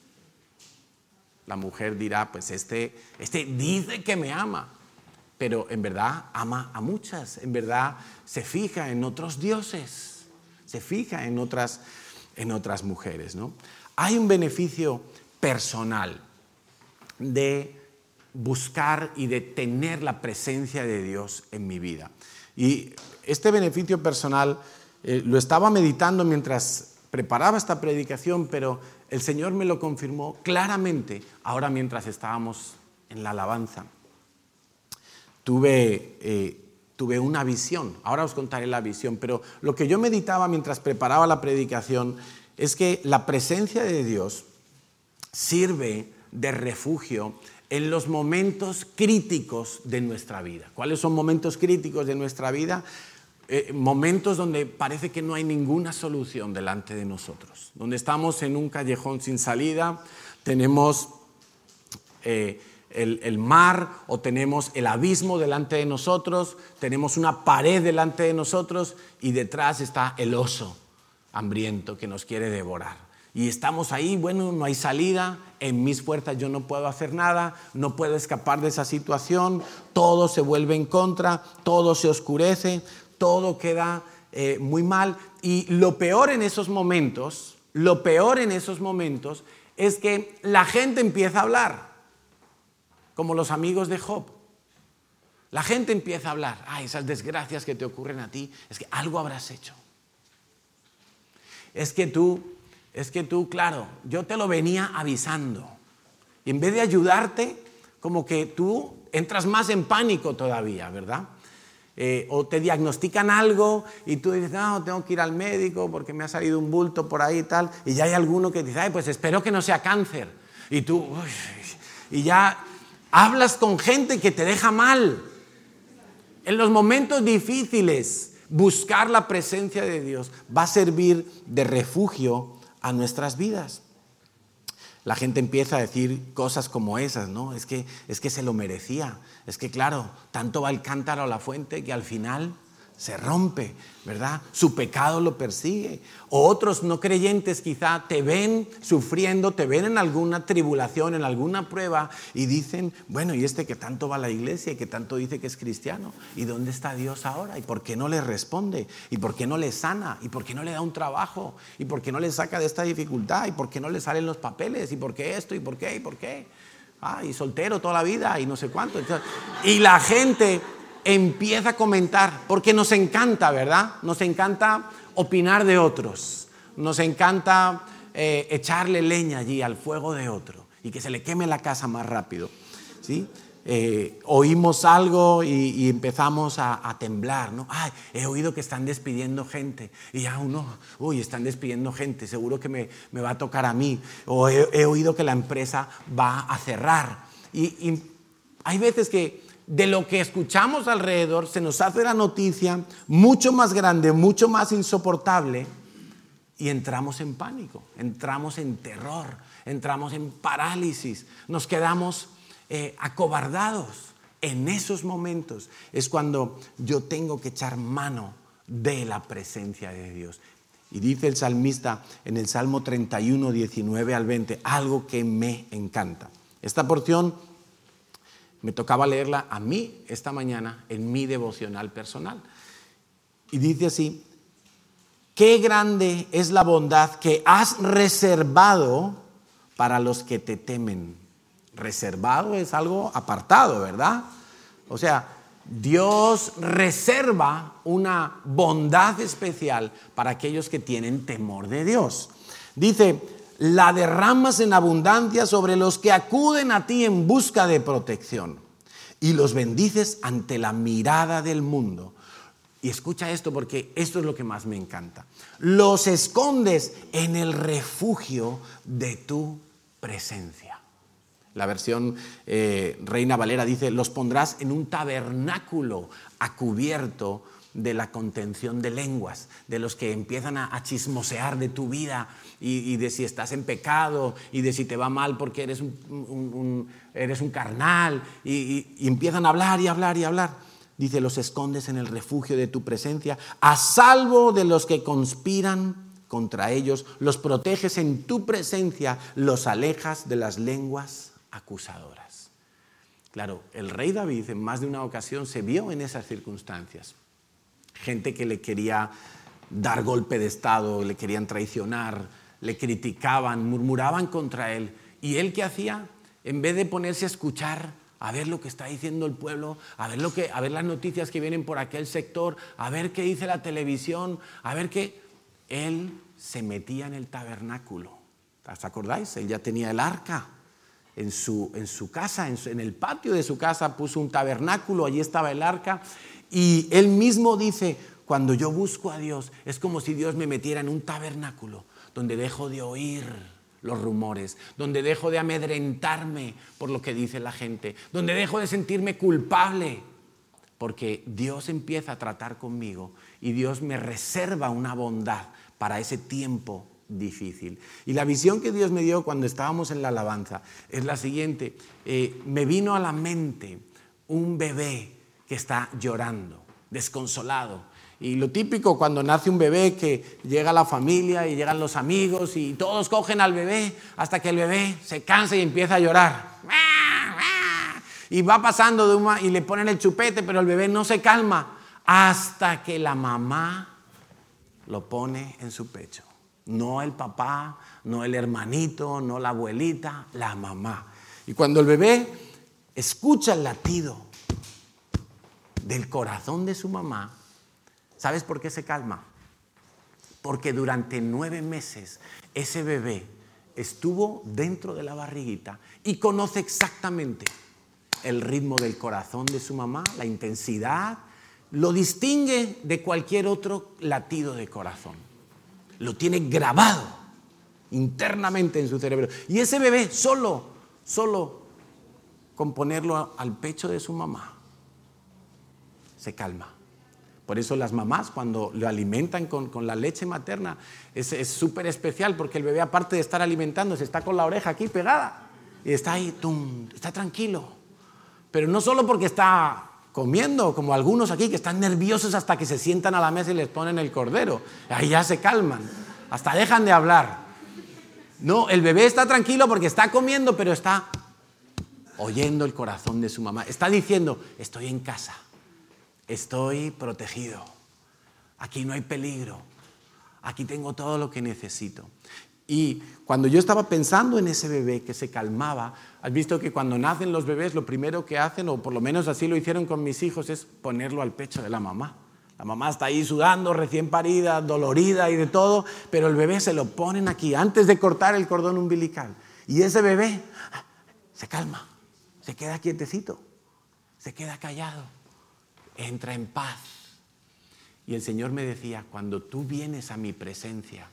La mujer dirá: pues este, este dice que me ama, pero en verdad ama a muchas, en verdad se fija en otros dioses, se fija en otras, en otras mujeres, ¿no? Hay un beneficio personal de buscar y de tener la presencia de Dios en mi vida. Y este beneficio personal eh, lo estaba meditando mientras preparaba esta predicación, pero el Señor me lo confirmó claramente ahora mientras estábamos en la alabanza. Tuve, eh, tuve una visión, ahora os contaré la visión, pero lo que yo meditaba mientras preparaba la predicación es que la presencia de Dios sirve de refugio en los momentos críticos de nuestra vida. ¿Cuáles son momentos críticos de nuestra vida? Eh, momentos donde parece que no hay ninguna solución delante de nosotros, donde estamos en un callejón sin salida, tenemos eh, el, el mar o tenemos el abismo delante de nosotros, tenemos una pared delante de nosotros y detrás está el oso hambriento que nos quiere devorar. Y estamos ahí, bueno, no hay salida, en mis fuerzas yo no puedo hacer nada, no puedo escapar de esa situación, todo se vuelve en contra, todo se oscurece, todo queda eh, muy mal. Y lo peor en esos momentos, lo peor en esos momentos es que la gente empieza a hablar, como los amigos de Job. La gente empieza a hablar: ay, esas desgracias que te ocurren a ti, es que algo habrás hecho. Es que tú, es que tú, claro, yo te lo venía avisando. Y en vez de ayudarte, como que tú entras más en pánico todavía, ¿verdad? Eh, o te diagnostican algo y tú dices: no, tengo que ir al médico porque me ha salido un bulto por ahí y tal. Y ya hay alguno que dice: ay, pues espero que no sea cáncer. Y tú, uy, y ya hablas con gente que te deja mal. En los momentos difíciles, buscar la presencia de Dios va a servir de refugio a nuestras vidas. La gente empieza a decir cosas como esas, ¿no? Es que, es que se lo merecía. Es que, claro, tanto va el cántaro a la fuente que al final se rompe, ¿verdad? Su pecado lo persigue. O otros no creyentes quizá te ven sufriendo, te ven en alguna tribulación, en alguna prueba y dicen, bueno, ¿y este que tanto va a la iglesia y que tanto dice que es cristiano? ¿Y dónde está Dios ahora? ¿Y por qué no le responde? ¿Y por qué no le sana? ¿Y por qué no le da un trabajo? ¿Y por qué no le saca de esta dificultad? ¿Y por qué no le salen los papeles? ¿Y por qué esto? ¿Y por qué? ¿Y por qué? Ah, y soltero toda la vida y no sé cuánto. Y la gente empieza a comentar, porque nos encanta, ¿verdad? Nos encanta opinar de otros, nos encanta eh, echarle leña allí al fuego de otro y que se le queme la casa más rápido, ¿sí? Eh, oímos algo y, y empezamos a, a temblar, ¿no? Ay, he oído que están despidiendo gente y ya uno, uy, están despidiendo gente, seguro que me, me va a tocar a mí, o he, he oído que la empresa va a cerrar. Y, y hay veces que de lo que escuchamos alrededor se nos hace la noticia mucho más grande, mucho más insoportable y entramos en pánico, entramos en terror, entramos en parálisis, nos quedamos eh, acobardados. En esos momentos es cuando yo tengo que echar mano de la presencia de Dios. Y dice el salmista en el Salmo treinta y uno, diecinueve al veinte, algo que me encanta. Esta porción me tocaba leerla a mí esta mañana en mi devocional personal. Y dice así, qué grande es la bondad que has reservado para los que te temen. Reservado es algo apartado, ¿verdad? O sea, Dios reserva una bondad especial para aquellos que tienen temor de Dios. Dice, la derramas en abundancia sobre los que acuden a ti en busca de protección y los bendices ante la mirada del mundo. Y escucha esto porque esto es lo que más me encanta. Los escondes en el refugio de tu presencia. La versión eh, Reina Valera dice, los pondrás en un tabernáculo a cubierto de la contención de lenguas, de los que empiezan a, a chismosear de tu vida y, y de si estás en pecado y de si te va mal porque eres un, un, un, eres un carnal y, y, y empiezan a hablar y hablar y hablar. Dice, los escondes en el refugio de tu presencia, a salvo de los que conspiran contra ellos, los proteges en tu presencia, los alejas de las lenguas acusadoras. Claro, el rey David en más de una ocasión se vio en esas circunstancias. Gente que le quería dar golpe de estado, le querían traicionar, le criticaban, murmuraban contra él. ¿Y él qué hacía? En vez de ponerse a escuchar, a ver lo que está diciendo el pueblo, a ver, lo que, a ver las noticias que vienen por aquel sector, a ver qué dice la televisión, a ver qué... Él se metía en el tabernáculo. ¿Os acordáis? Él ya tenía el arca en su, en su casa, en, su, en el patio de su casa puso un tabernáculo, allí estaba el arca. Y él mismo dice, cuando yo busco a Dios, es como si Dios me metiera en un tabernáculo donde dejo de oír los rumores, donde dejo de amedrentarme por lo que dice la gente, donde dejo de sentirme culpable, porque Dios empieza a tratar conmigo y Dios me reserva una bondad para ese tiempo difícil. Y la visión que Dios me dio cuando estábamos en la alabanza es la siguiente. Eh, me vino a la mente un bebé que está llorando, desconsolado. Y lo típico cuando nace un bebé, que llega la familia y llegan los amigos y todos cogen al bebé hasta que el bebé se cansa y empieza a llorar. Y va pasando de una, y le ponen el chupete, pero el bebé no se calma hasta que la mamá lo pone en su pecho. No el papá, no el hermanito, no la abuelita, la mamá. Y cuando el bebé escucha el latido del corazón de su mamá, ¿sabes por qué se calma? Porque durante nueve meses ese bebé estuvo dentro de la barriguita y conoce exactamente el ritmo del corazón de su mamá, la intensidad, lo distingue de cualquier otro latido de corazón. Lo tiene grabado internamente en su cerebro. Y ese bebé solo, solo con ponerlo al pecho de su mamá, se calma. Por eso las mamás cuando lo alimentan con, con la leche materna es súper especial, porque el bebé, aparte de estar alimentándose, está con la oreja aquí pegada y está ahí, tum, está tranquilo. Pero no solo porque está comiendo, como algunos aquí que están nerviosos hasta que se sientan a la mesa y les ponen el cordero. Ahí ya se calman, hasta dejan de hablar. No, el bebé está tranquilo porque está comiendo, pero está oyendo el corazón de su mamá. Está diciendo, estoy en casa, estoy protegido, aquí no hay peligro, aquí tengo todo lo que necesito. Y cuando yo estaba pensando en ese bebé que se calmaba, has visto que cuando nacen los bebés lo primero que hacen, o por lo menos así lo hicieron con mis hijos, es ponerlo al pecho de la mamá. La mamá está ahí sudando, recién parida, dolorida y de todo, pero el bebé se lo ponen aquí antes de cortar el cordón umbilical. Y ese bebé se calma, se queda quietecito, se queda callado, entra en paz. Y el Señor me decía, cuando tú vienes a mi presencia,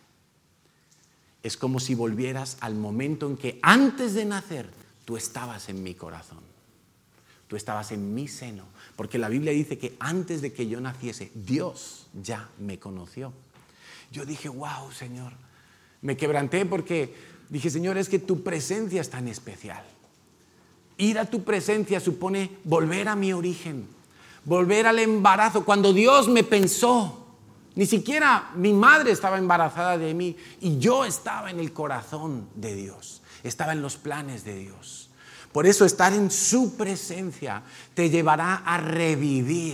es como si volvieras al momento en que antes de nacer tú estabas en mi corazón, tú estabas en mi seno, porque la Biblia dice que antes de que yo naciese, Dios ya me conoció. Yo dije, wow, Señor, me quebranté porque dije, Señor, es que tu presencia es tan especial. Ir a tu presencia supone volver a mi origen, volver al embarazo, cuando Dios me pensó. Ni siquiera mi madre estaba embarazada de mí y yo estaba en el corazón de Dios, estaba en los planes de Dios. Por eso estar en su presencia te llevará a revivir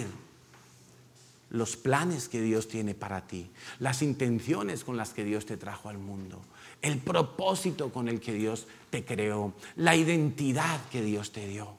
los planes que Dios tiene para ti, las intenciones con las que Dios te trajo al mundo, el propósito con el que Dios te creó, la identidad que Dios te dio.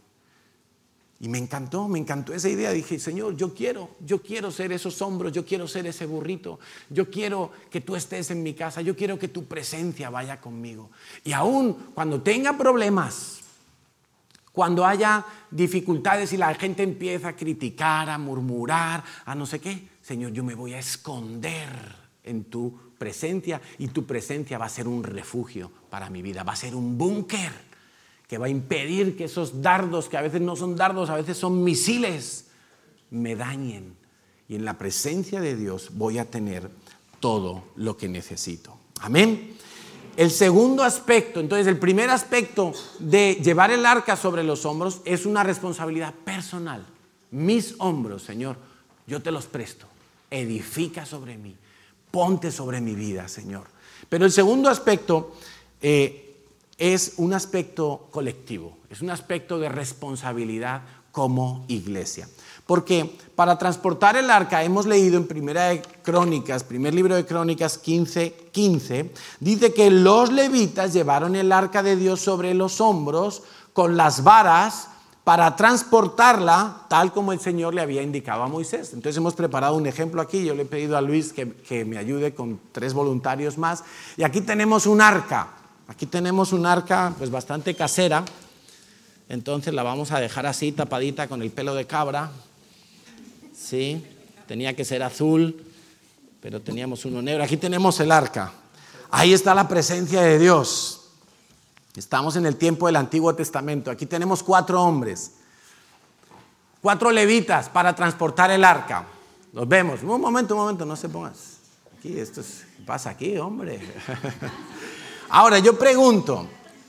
Y me encantó, me encantó esa idea. Dije, Señor, yo quiero, yo quiero ser esos hombros, yo quiero ser ese burrito, yo quiero que tú estés en mi casa, yo quiero que tu presencia vaya conmigo. Y aún cuando tenga problemas, cuando haya dificultades y la gente empieza a criticar, a murmurar, a no sé qué, Señor, yo me voy a esconder en tu presencia y tu presencia va a ser un refugio para mi vida, va a ser un búnker que va a impedir que esos dardos, que a veces no son dardos, a veces son misiles, me dañen. Y en la presencia de Dios voy a tener todo lo que necesito. Amén. El segundo aspecto, entonces el primer aspecto de llevar el arca sobre los hombros es una responsabilidad personal. Mis hombros, Señor, yo te los presto. Edifica sobre mí. Ponte sobre mi vida, Señor. Pero el segundo aspecto eh, es un aspecto colectivo, es un aspecto de responsabilidad como iglesia. Porque para transportar el arca, hemos leído en Primera de Crónicas, primer libro de Crónicas quince, quince, dice que los levitas llevaron el arca de Dios sobre los hombros con las varas para transportarla tal como el Señor le había indicado a Moisés. Entonces hemos preparado un ejemplo aquí, yo le he pedido a Luis que, que me ayude con tres voluntarios más. Y aquí tenemos un arca. Aquí tenemos un arca pues bastante casera, entonces la vamos a dejar así tapadita con el pelo de cabra. Sí, tenía que ser azul, pero teníamos uno negro. Aquí tenemos el arca. Ahí está la presencia de Dios. Estamos en el tiempo del Antiguo Testamento. Aquí tenemos cuatro hombres, cuatro levitas para transportar el arca. Los vemos. Un momento, un momento, no se pongas. Aquí, esto es, ¿qué pasa aquí, hombre? Ahora yo pregunto,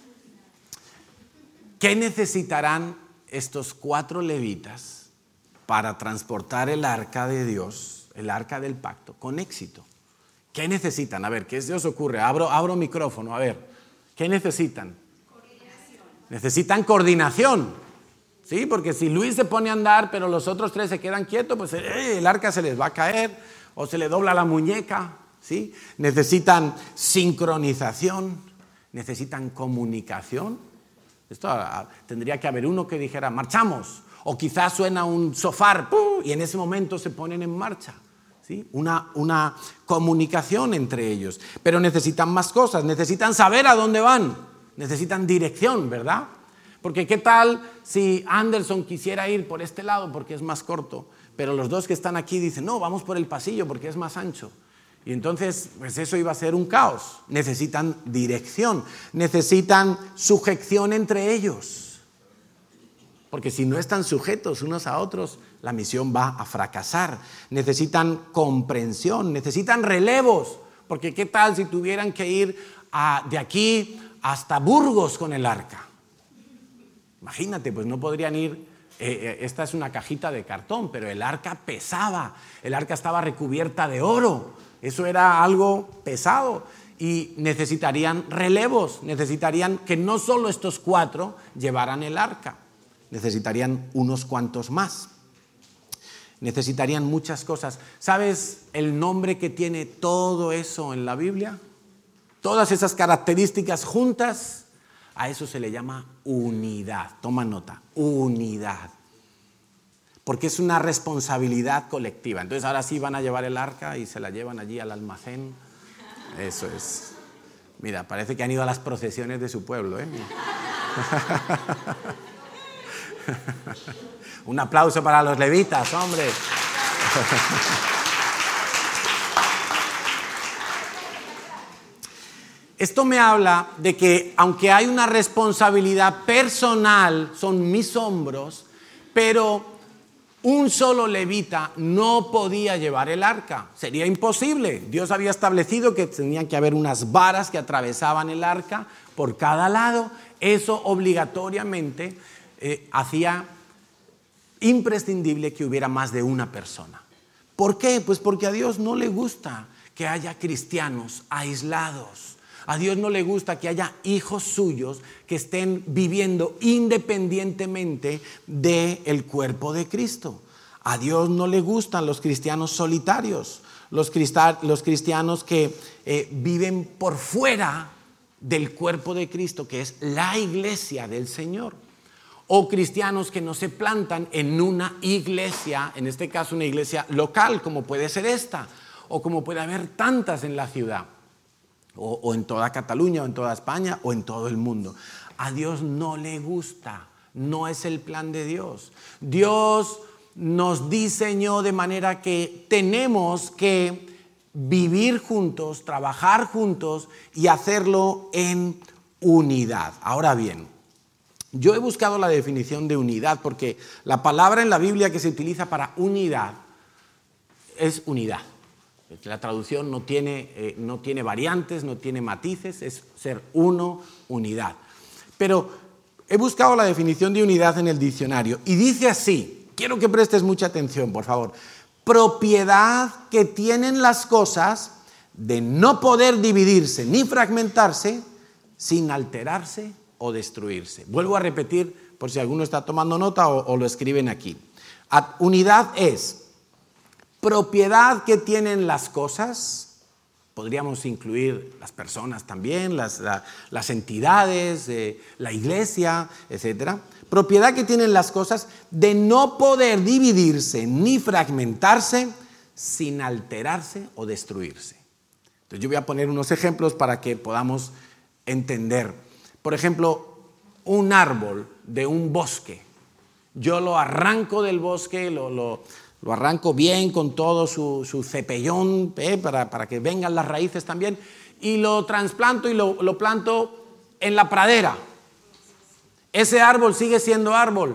¿qué necesitarán estos cuatro levitas para transportar el arca de Dios, el arca del pacto, con éxito? ¿Qué necesitan? A ver, ¿qué se os ocurre? Abro, abro micrófono, a ver, ¿qué necesitan? Coordinación. Necesitan coordinación, ¿sí? Porque si Luis se pone a andar, pero los otros tres se quedan quietos, pues eh, el arca se les va a caer o se le dobla la muñeca. ¿Sí? Necesitan sincronización, necesitan comunicación. Esto ah, tendría que haber uno que dijera, marchamos, o quizás suena un sofar, ¡pum!, y en ese momento se ponen en marcha. ¿Sí? Una, una comunicación entre ellos. Pero necesitan más cosas, necesitan saber a dónde van, necesitan dirección, ¿verdad? Porque ¿qué tal si Anderson quisiera ir por este lado porque es más corto, pero los dos que están aquí dicen, no, vamos por el pasillo porque es más ancho? Y entonces, pues eso iba a ser un caos. Necesitan dirección, necesitan sujeción entre ellos. Porque si no están sujetos unos a otros, la misión va a fracasar. Necesitan comprensión, necesitan relevos. Porque ¿qué tal si tuvieran que ir a, de aquí hasta Burgos con el arca? Imagínate, pues no podrían ir Eh, esta es una cajita de cartón, pero el arca pesaba, el arca estaba recubierta de oro, eso era algo pesado y necesitarían relevos, necesitarían que no solo estos cuatro llevaran el arca, necesitarían unos cuantos más, necesitarían muchas cosas. ¿Sabes el nombre que tiene todo eso en la Biblia? Todas esas características juntas. A eso se le llama unidad. Toma nota, unidad. Porque es una responsabilidad colectiva. Entonces ahora sí van a llevar el arca y se la llevan allí al almacén. Eso es. Mira, parece que han ido a las procesiones de su pueblo, ¿eh? Un aplauso para los levitas, hombre. Esto me habla de que aunque hay una responsabilidad personal, son mis hombros, pero un solo levita no podía llevar el arca. Sería imposible. Dios había establecido que tenían que haber unas varas que atravesaban el arca por cada lado. Eso obligatoriamente eh, hacía imprescindible que hubiera más de una persona. ¿Por qué? Pues porque a Dios no le gusta que haya cristianos aislados. A Dios no le gusta que haya hijos suyos que estén viviendo independientemente del cuerpo de Cristo. A Dios no le gustan los cristianos solitarios, los, crista- los cristianos que eh, viven por fuera del cuerpo de Cristo, que es la iglesia del Señor. O cristianos que no se plantan en una iglesia, en este caso una iglesia local, como puede ser esta, o como puede haber tantas en la ciudad. O, o en toda Cataluña, o en toda España, o en todo el mundo. A Dios no le gusta, no es el plan de Dios. Dios nos diseñó de manera que tenemos que vivir juntos, trabajar juntos y hacerlo en unidad. Ahora bien, yo he buscado la definición de unidad porque la palabra en la Biblia que se utiliza para unidad es unidad. La traducción no tiene, eh, no tiene variantes, no tiene matices, es ser uno, unidad. Pero he buscado la definición de unidad en el diccionario y dice así, quiero que prestes mucha atención, por favor. Propiedad que tienen las cosas de no poder dividirse ni fragmentarse sin alterarse o destruirse. Vuelvo a repetir por si alguno está tomando nota o, o lo escriben aquí. Unidad es propiedad que tienen las cosas, podríamos incluir las personas también, las, la, las entidades, eh, la iglesia, etcétera. Propiedad que tienen las cosas de no poder dividirse ni fragmentarse sin alterarse o destruirse. Entonces yo voy a poner unos ejemplos para que podamos entender. Por ejemplo, un árbol de un bosque. Yo lo arranco del bosque, lo... lo Lo arranco bien con todo su, su cepellón eh, para, para que vengan las raíces también y lo trasplanto y lo, lo planto en la pradera. ¿Ese árbol sigue siendo árbol?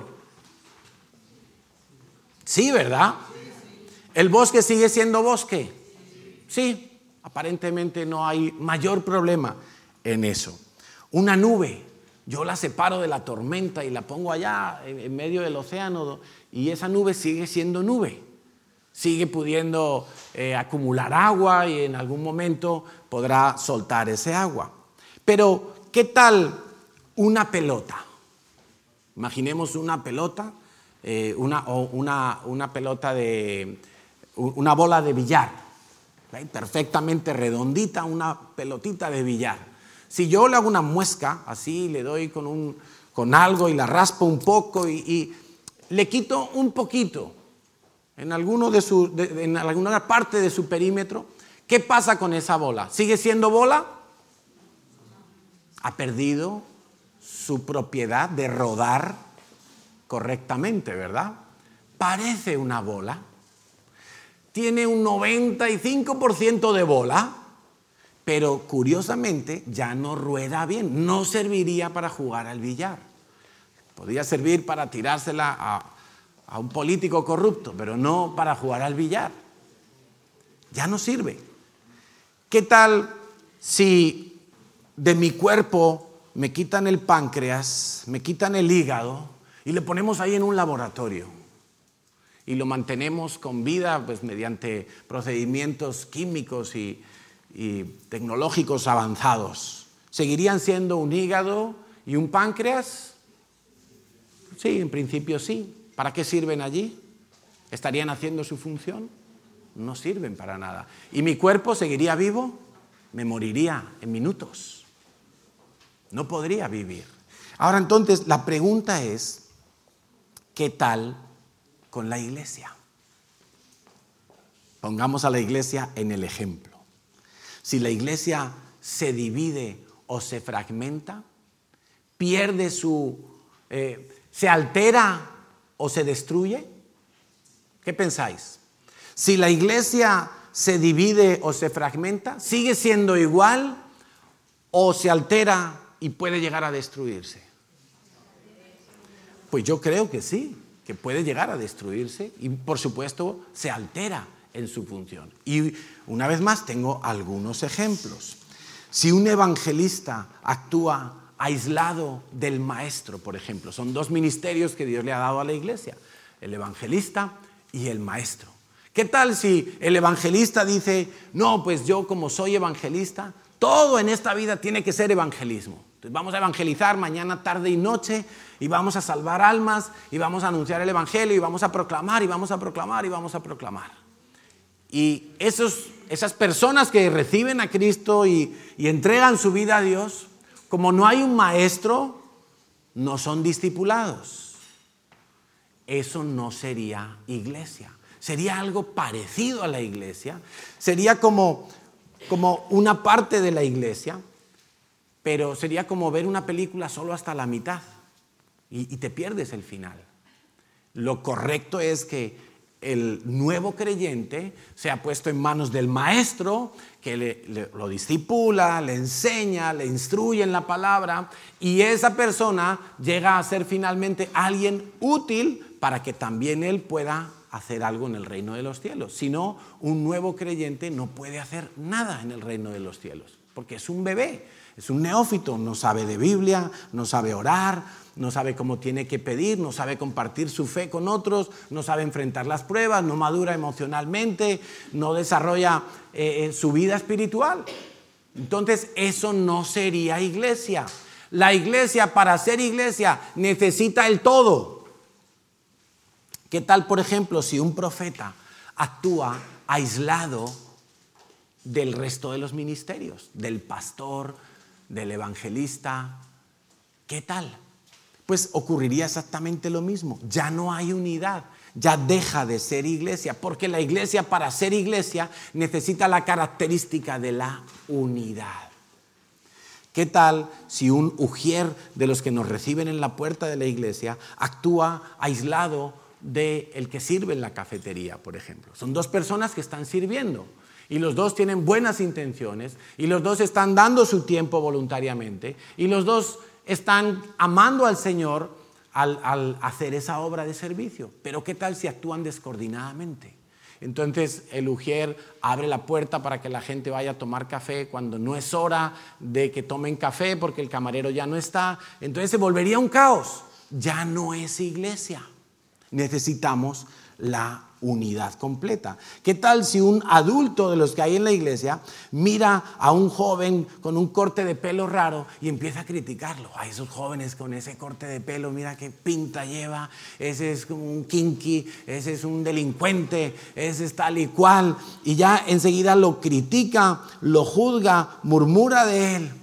Sí, ¿verdad? ¿El bosque sigue siendo bosque? Sí, aparentemente no hay mayor problema en eso. Una nube, yo la separo de la tormenta y la pongo allá en, en medio del océano y esa nube sigue siendo nube. Sigue pudiendo eh, acumular agua y en algún momento podrá soltar ese agua. Pero, ¿qué tal una pelota? Imaginemos una pelota, eh, una, o una, una pelota de, una bola de billar, ¿sí? Perfectamente redondita, una pelotita de billar. Si yo le hago una muesca, así le doy con, un, con algo y la raspo un poco y, y le quito un poquito en, alguno de su, de, en alguna parte de su perímetro, ¿qué pasa con esa bola? ¿Sigue siendo bola? Ha perdido su propiedad de rodar correctamente, ¿verdad? Parece una bola. Tiene un noventa y cinco por ciento de bola, pero curiosamente ya no rueda bien. No serviría para jugar al billar. Podría servir para tirársela a, a un político corrupto, pero no para jugar al billar. Ya no sirve. ¿Qué tal si de mi cuerpo me quitan el páncreas, me quitan el hígado y le ponemos ahí en un laboratorio y lo mantenemos con vida pues, mediante procedimientos químicos y, y tecnológicos avanzados, ¿seguirían siendo un hígado y un páncreas? Sí, en principio sí. ¿Para qué sirven allí? ¿Estarían haciendo su función? No sirven para nada. ¿Y mi cuerpo seguiría vivo? Me moriría en minutos. No podría vivir. Ahora entonces la pregunta es, ¿qué tal con la iglesia? Pongamos a la iglesia en el ejemplo. Si la iglesia se divide o se fragmenta, pierde su... Eh, se altera o se destruye. ¿Qué pensáis? Si la iglesia se divide o se fragmenta, ¿sigue siendo igual o se altera y puede llegar a destruirse? Pues yo creo que sí, que puede llegar a destruirse y por supuesto se altera en su función. Y una vez más tengo algunos ejemplos. Si un evangelista actúa aislado del maestro, por ejemplo, son dos ministerios que Dios le ha dado a la iglesia, el evangelista y el maestro. ¿Qué tal si el evangelista dice, no, pues yo como soy evangelista, todo en esta vida tiene que ser evangelismo? Entonces vamos a evangelizar mañana, tarde y noche y vamos a salvar almas y vamos a anunciar el evangelio y vamos a proclamar y vamos a proclamar y vamos a proclamar. Y esos, esas personas que reciben a Cristo y, y entregan su vida a Dios, como no hay un maestro, no son discipulados. Eso no sería iglesia. Sería algo parecido a la iglesia. Sería como, como una parte de la iglesia, pero sería como ver una película solo hasta la mitad y, y te pierdes el final. Lo correcto es que el nuevo creyente sea puesto en manos del maestro, que le, le, lo discipula, le enseña, le instruye en la palabra, y esa persona llega a ser finalmente alguien útil para que también él pueda hacer algo en el reino de los cielos. Si no, un nuevo creyente no puede hacer nada en el reino de los cielos, porque es un bebé, es un neófito, no sabe de Biblia, no sabe orar, no sabe cómo tiene que pedir, no sabe compartir su fe con otros, no sabe enfrentar las pruebas, no madura emocionalmente, no desarrolla eh, su vida espiritual. Entonces, eso no sería iglesia. La iglesia, para ser iglesia, necesita el todo. ¿Qué tal, por ejemplo, si un profeta actúa aislado del resto de los ministerios, del pastor, del evangelista? ¿Qué tal? Pues ocurriría exactamente lo mismo. Ya no hay unidad, ya deja de ser iglesia, porque la iglesia, para ser iglesia, necesita la característica de la unidad. ¿Qué tal si un ujier de los que nos reciben en la puerta de la iglesia actúa aislado del que sirve en la cafetería, por ejemplo? Son dos personas que están sirviendo y los dos tienen buenas intenciones y los dos están dando su tiempo voluntariamente y los dos están amando al Señor al, al hacer esa obra de servicio. Pero ¿qué tal si actúan descoordinadamente? Entonces el ujier abre la puerta para que la gente vaya a tomar café cuando no es hora de que tomen café porque el camarero ya no está. Entonces se volvería un caos. Ya no es iglesia. Necesitamos la unidad completa. ¿Qué tal si un adulto de los que hay en la iglesia mira a un joven con un corte de pelo raro y empieza a criticarlo? Ay, esos jóvenes con ese corte de pelo, mira qué pinta lleva, ese es como un kinky, ese es un delincuente, ese es tal y cual, y ya enseguida lo critica, lo juzga, murmura de él.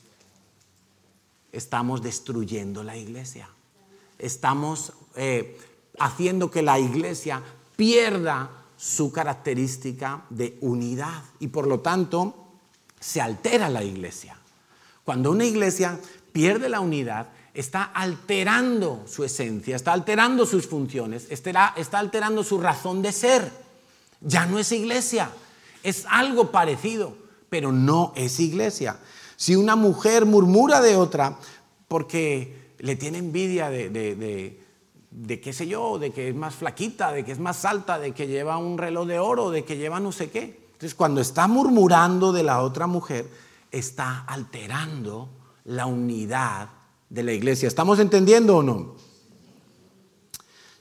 Estamos destruyendo la iglesia. Estamos eh, haciendo que la iglesia pierda su característica de unidad y por lo tanto se altera la iglesia. Cuando una iglesia pierde la unidad, está alterando su esencia, está alterando sus funciones, está, está alterando su razón de ser. Ya no es iglesia, es algo parecido, pero no es iglesia. Si una mujer murmura de otra porque le tiene envidia de... de, de de qué sé yo, de que es más flaquita, de que es más alta, de que lleva un reloj de oro, de que lleva no sé qué. Entonces, cuando está murmurando de la otra mujer, está alterando la unidad de la iglesia. ¿Estamos entendiendo o no?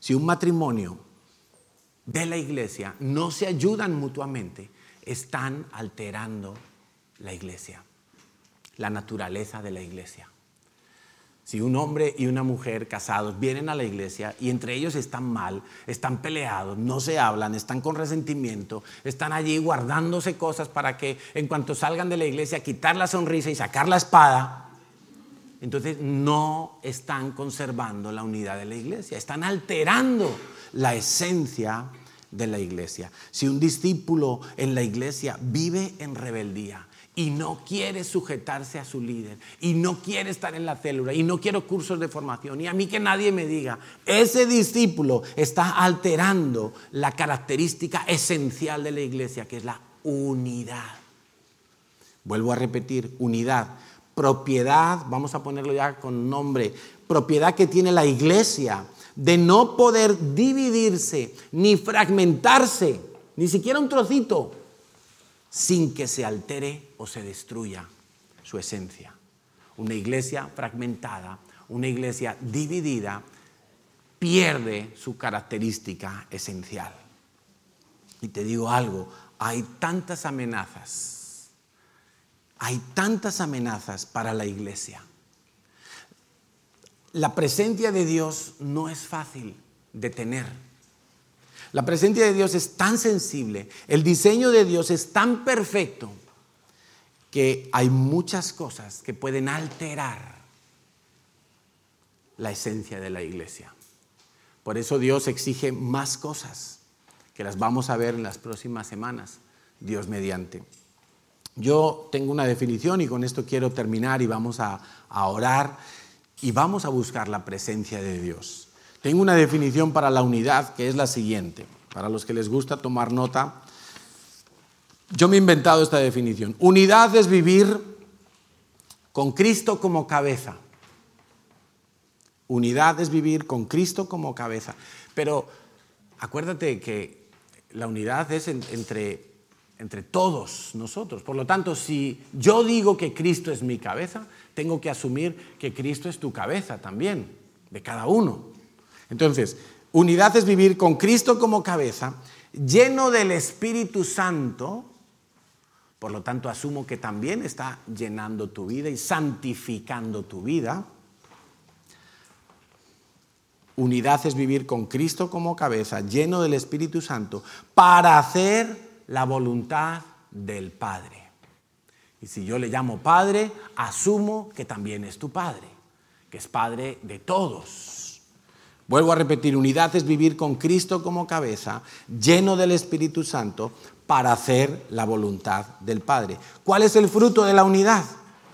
Si un matrimonio de la iglesia no se ayudan mutuamente, están alterando la iglesia, la naturaleza de la iglesia. Si un hombre y una mujer casados vienen a la iglesia y entre ellos están mal, están peleados, no se hablan, están con resentimiento, están allí guardándose cosas para que en cuanto salgan de la iglesia quitar la sonrisa y sacar la espada, entonces no están conservando la unidad de la iglesia, están alterando la esencia de la iglesia. Si un discípulo en la iglesia vive en rebeldía y no quiere sujetarse a su líder, y no quiere estar en la célula, y no quiere cursos de formación, y a mí que nadie me diga, ese discípulo está alterando la característica esencial de la iglesia, que es la unidad. Vuelvo a repetir, unidad, propiedad, vamos a ponerlo ya con nombre, propiedad que tiene la iglesia de no poder dividirse, ni fragmentarse, ni siquiera un trocito, sin que se altere o se destruya su esencia. Una iglesia fragmentada, una iglesia dividida, pierde su característica esencial. Y te digo algo, hay tantas amenazas, hay tantas amenazas para la iglesia. La presencia de Dios no es fácil de tener. La presencia de Dios es tan sensible, el diseño de Dios es tan perfecto que hay muchas cosas que pueden alterar la esencia de la iglesia. Por eso Dios exige más cosas, que las vamos a ver en las próximas semanas, Dios mediante. Yo tengo una definición y con esto quiero terminar y vamos a, a orar y vamos a buscar la presencia de Dios. Tengo una definición para la unidad que es la siguiente. Para los que les gusta tomar nota, yo me he inventado esta definición. Unidad es vivir con Cristo como cabeza. Unidad es vivir con Cristo como cabeza. Pero acuérdate que la unidad es en, entre, entre todos nosotros. Por lo tanto, si yo digo que Cristo es mi cabeza, tengo que asumir que Cristo es tu cabeza también, de cada uno. Entonces, unidad es vivir con Cristo como cabeza, lleno del Espíritu Santo. Por lo tanto, asumo que también está llenando tu vida y santificando tu vida. Unidad es vivir con Cristo como cabeza, lleno del Espíritu Santo, para hacer la voluntad del Padre. Y si yo le llamo Padre, asumo que también es tu Padre, que es Padre de todos. Vuelvo a repetir, unidad es vivir con Cristo como cabeza, lleno del Espíritu Santo, para hacer la voluntad del Padre. ¿Cuál es el fruto de la unidad?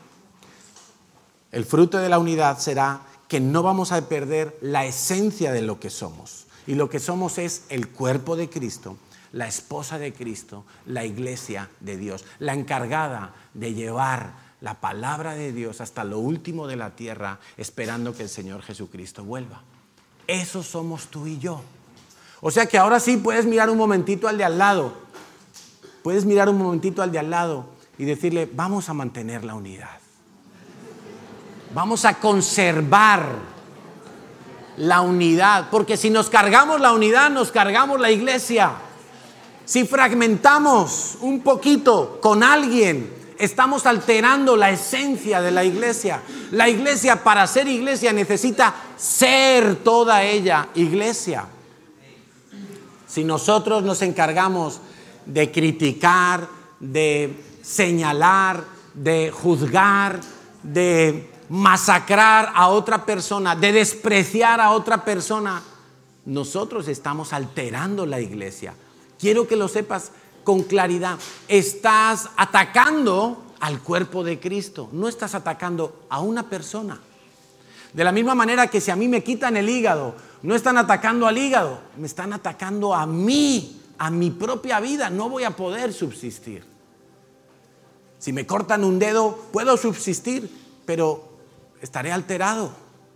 El fruto de la unidad será que no vamos a perder la esencia de lo que somos. Y lo que somos es el cuerpo de Cristo, la esposa de Cristo, la iglesia de Dios, la encargada de llevar la palabra de Dios hasta lo último de la tierra, esperando que el Señor Jesucristo vuelva. Eso somos tú y yo. O sea que ahora sí puedes mirar un momentito al de al lado. Puedes mirar un momentito al de al lado y decirle, vamos a mantener la unidad. Vamos a conservar la unidad. Porque si nos cargamos la unidad, nos cargamos la iglesia. Si fragmentamos un poquito con alguien, estamos alterando la esencia de la iglesia. La iglesia, para ser iglesia, necesita ser toda ella iglesia. Si nosotros nos encargamos de criticar, de señalar, de juzgar, de masacrar a otra persona, de despreciar a otra persona, nosotros estamos alterando la iglesia. Quiero que lo sepas con claridad. Estás atacando al cuerpo de Cristo, no estás atacando a una persona. De la misma manera que si a mí me quitan el hígado, no están atacando al hígado, me están atacando a mí, a mi propia vida. No voy a poder subsistir. Si me cortan un dedo, puedo subsistir, pero estaré alterado.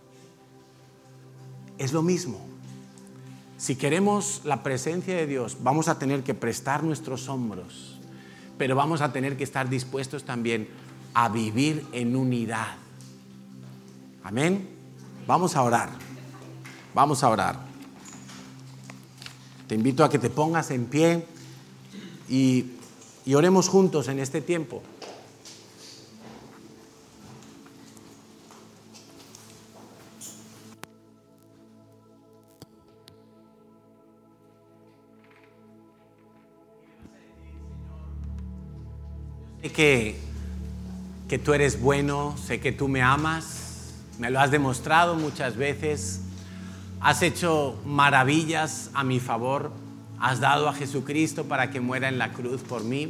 Es lo mismo. Si queremos la presencia de Dios, vamos a tener que prestar nuestros hombros, pero vamos a tener que estar dispuestos también a vivir en unidad. Amén. Vamos a orar. Vamos a orar. Te invito a que te pongas en pie y, y oremos juntos en este tiempo. Sé que, que tú eres bueno, sé que tú me amas, me lo has demostrado muchas veces. Has hecho maravillas a mi favor. Has dado a Jesucristo para que muera en la cruz por mí.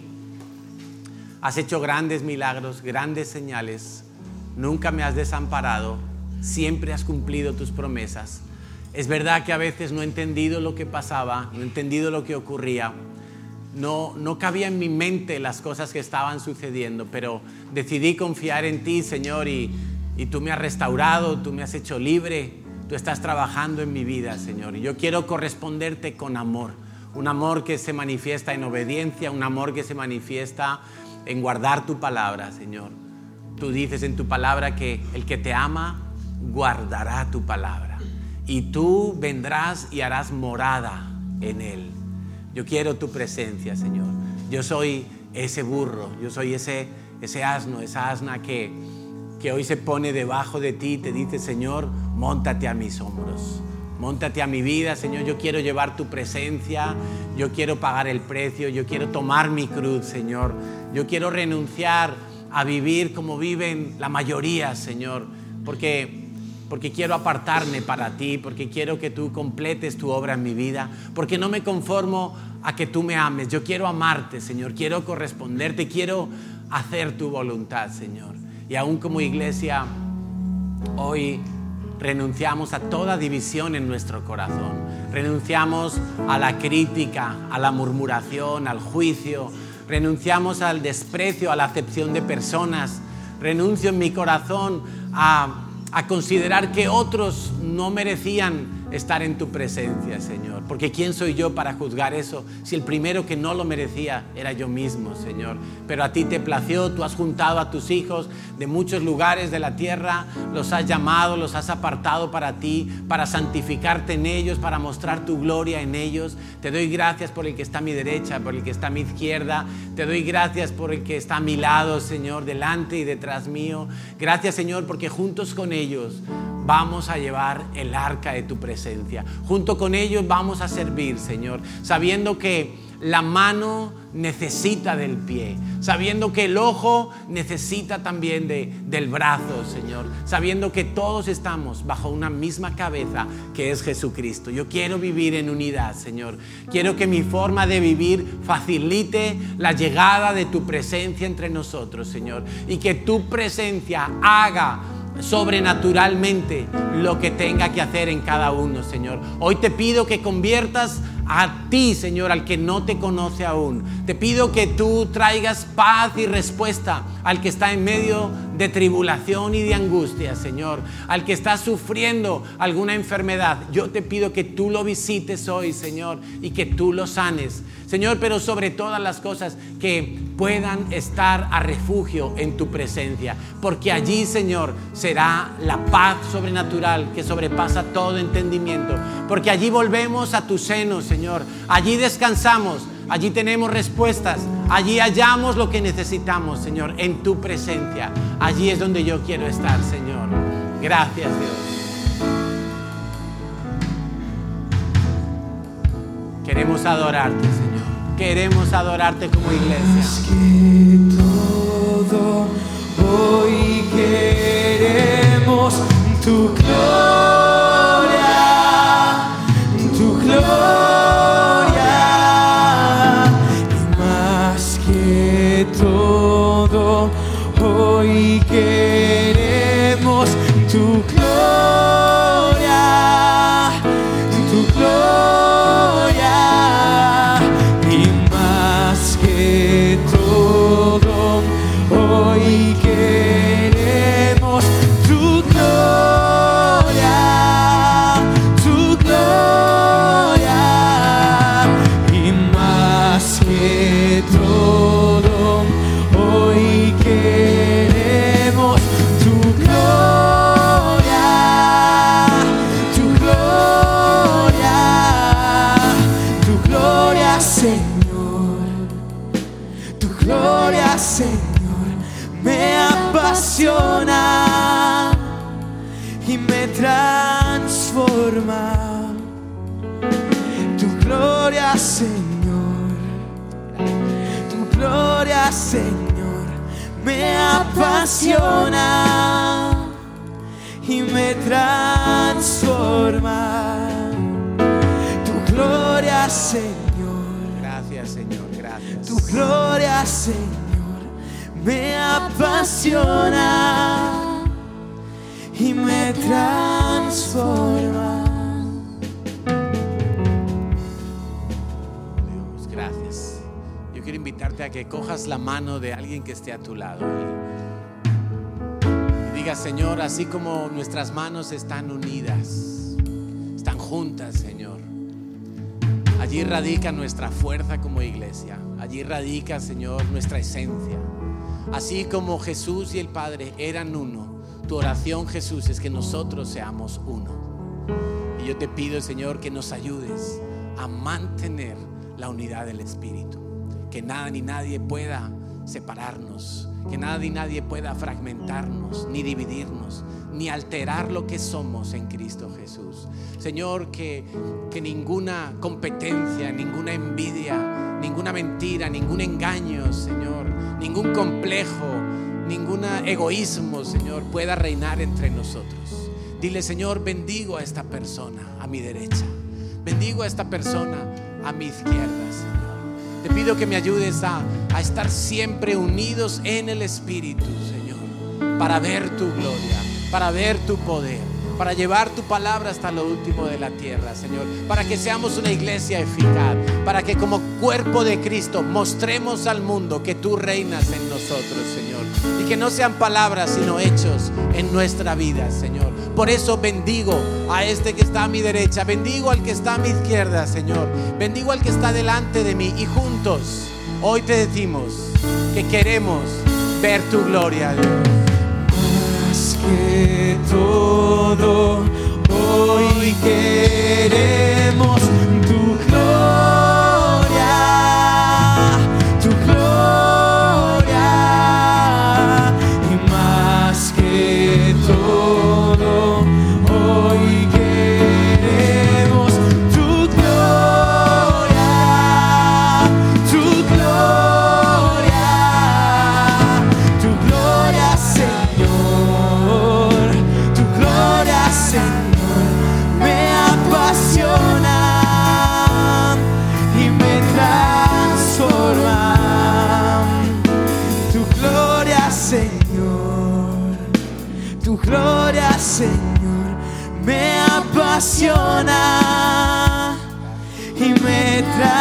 Has hecho grandes milagros, grandes señales. Nunca me has desamparado. Siempre has cumplido tus promesas. Es verdad que a veces no he entendido lo que pasaba, no he entendido lo que ocurría. No, no cabía en mi mente las cosas que estaban sucediendo, pero decidí confiar en ti, Señor, y, y tú me has restaurado, tú me has hecho libre. Tú estás trabajando en mi vida, Señor, y yo quiero corresponderte con amor, un amor que se manifiesta en obediencia, un amor que se manifiesta en guardar tu palabra, Señor. Tú dices en tu palabra que el que te ama guardará tu palabra y tú vendrás y harás morada en él. Yo quiero tu presencia, Señor. Yo soy ese burro, yo soy ese, ese asno, esa asna que... que hoy se pone debajo de ti y te dice, Señor, móntate a mis hombros, móntate a mi vida, Señor, yo quiero llevar tu presencia, yo quiero pagar el precio, yo quiero tomar mi cruz, Señor, yo quiero renunciar a vivir como viven la mayoría, Señor, porque, porque quiero apartarme para ti, porque quiero que tú completes tu obra en mi vida, porque no me conformo a que tú me ames, yo quiero amarte, Señor, quiero corresponderte, quiero hacer tu voluntad, Señor. Y aún como iglesia, hoy renunciamos a toda división en nuestro corazón. Renunciamos a la crítica, a la murmuración, al juicio. Renunciamos al desprecio, a la acepción de personas. Renuncio en mi corazón a, a considerar que otros no merecían estar en tu presencia, Señor. Porque ¿quién soy yo para juzgar eso? Si el primero que no lo merecía era yo mismo, Señor. Pero a ti te plació, tú has juntado a tus hijos de muchos lugares de la tierra, los has llamado, los has apartado para ti, para santificarte en ellos, para mostrar tu gloria en ellos. Te doy gracias por el que está a mi derecha, por el que está a mi izquierda. Te doy gracias por el que está a mi lado, Señor, delante y detrás mío. Gracias, Señor, porque juntos con ellos vamos a llevar el arca de tu presencia. Junto con ellos vamos a servir, Señor, sabiendo que la mano necesita del pie, sabiendo que el ojo necesita también de, del brazo, Señor, sabiendo que todos estamos bajo una misma cabeza que es Jesucristo. Yo quiero vivir en unidad, Señor. Quiero que mi forma de vivir facilite la llegada de tu presencia entre nosotros, Señor, y que tu presencia haga sobrenaturalmente lo que tenga que hacer en cada uno, Señor. Hoy te pido que conviertas a ti, Señor, al que no te conoce aún. Te pido que tú traigas paz y respuesta al que está en medio de tribulación y de angustia, Señor. Al que está sufriendo alguna enfermedad, yo te pido que tú lo visites hoy, Señor, y que tú lo sanes, Señor, pero sobre todas las cosas que puedan estar a refugio en tu presencia, porque allí, Señor, será la paz sobrenatural que sobrepasa todo entendimiento, porque allí volvemos a tu seno, Señor, allí descansamos, allí tenemos respuestas, allí hallamos lo que necesitamos, Señor, en tu presencia. Allí es donde yo quiero estar, Señor. Gracias, Dios. Queremos adorarte, Señor. Queremos adorarte como iglesia. Más que todo, hoy queremos tu gloria, tu gloria. Y más que todo, hoy queremos tu gloria, tu gloria. Y más que todo, hoy queremos tu gloria, Señor, tu gloria, Señor, me apasiona y me transforma. Tu gloria, Señor, tu gloria, Señor, me apasiona y me transforma. Tu gloria, Señor. Gracias, Señor, gracias. Tu gloria, Señor, me apasiona y me transforma. Dios, gracias. Yo quiero invitarte a que cojas la mano de alguien que esté a tu lado y, y digas, Señor, así como nuestras manos están unidas, están juntas, Señor, allí radica nuestra fuerza como iglesia. Allí radica, Señor, nuestra esencia. Así como Jesús y el Padre eran uno, tu oración, Jesús, es que nosotros seamos uno. Y yo te pido, Señor, que nos ayudes a mantener la unidad del Espíritu. Que nada ni nadie pueda separarnos. Que nada ni nadie pueda fragmentarnos, ni dividirnos, ni alterar lo que somos en Cristo Jesús. Señor, que, que ninguna competencia, ninguna envidia, ninguna mentira, ningún engaño, Señor, ningún complejo, ningún egoísmo, Señor, pueda reinar entre nosotros. Dile, Señor, bendigo a esta persona a mi derecha, bendigo a esta persona a mi izquierda, Señor. Te pido que me ayudes a, a estar siempre unidos en el Espíritu, Señor, para ver tu gloria, para ver tu poder, para llevar tu palabra hasta lo último de la tierra, Señor, para que seamos una iglesia eficaz, para que como cuerpo de Cristo mostremos al mundo que tú reinas en nosotros, Señor, y que no sean palabras sino hechos en nuestra vida, Señor. Por eso bendigo a este que está a mi derecha, bendigo al que está a mi izquierda, Señor, bendigo al que está delante de mí, y juntos hoy te decimos que queremos ver tu gloria, Dios. Más que todo, hoy queremos tu gloria, tu gloria, y más que todo, hoy queremos tu gloria, tu gloria, tu gloria, Señor, tu gloria, Señor, me apasiona y me transforma. Tu gloria, Señor, tu gloria, Señor, me apasiona y me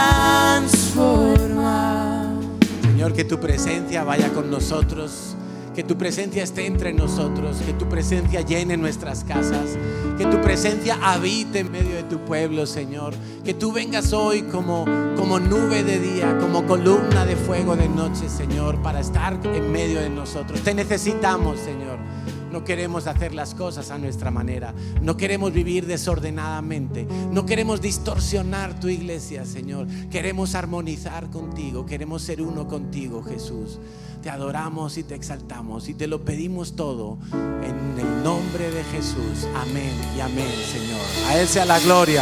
transforma. Señor, que tu presencia vaya con nosotros, que tu presencia esté entre nosotros, que tu presencia llene nuestras casas, que tu presencia habite en medio de tu pueblo, Señor. Que tú vengas hoy como, como nube de día, como columna de fuego de noche, Señor, para estar en medio de nosotros. Te necesitamos, Señor. No queremos hacer las cosas a nuestra manera. No queremos vivir desordenadamente. No queremos distorsionar tu iglesia, Señor. Queremos armonizar contigo. Queremos ser uno contigo, Jesús. Te adoramos y te exaltamos y te lo pedimos todo en el nombre de Jesús. Amén y amén, Señor. A Él sea la gloria.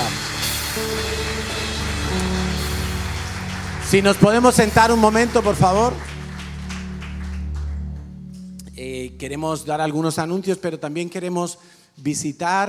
Si nos podemos sentar un momento, por favor. Eh, queremos dar algunos anuncios, pero también queremos visitar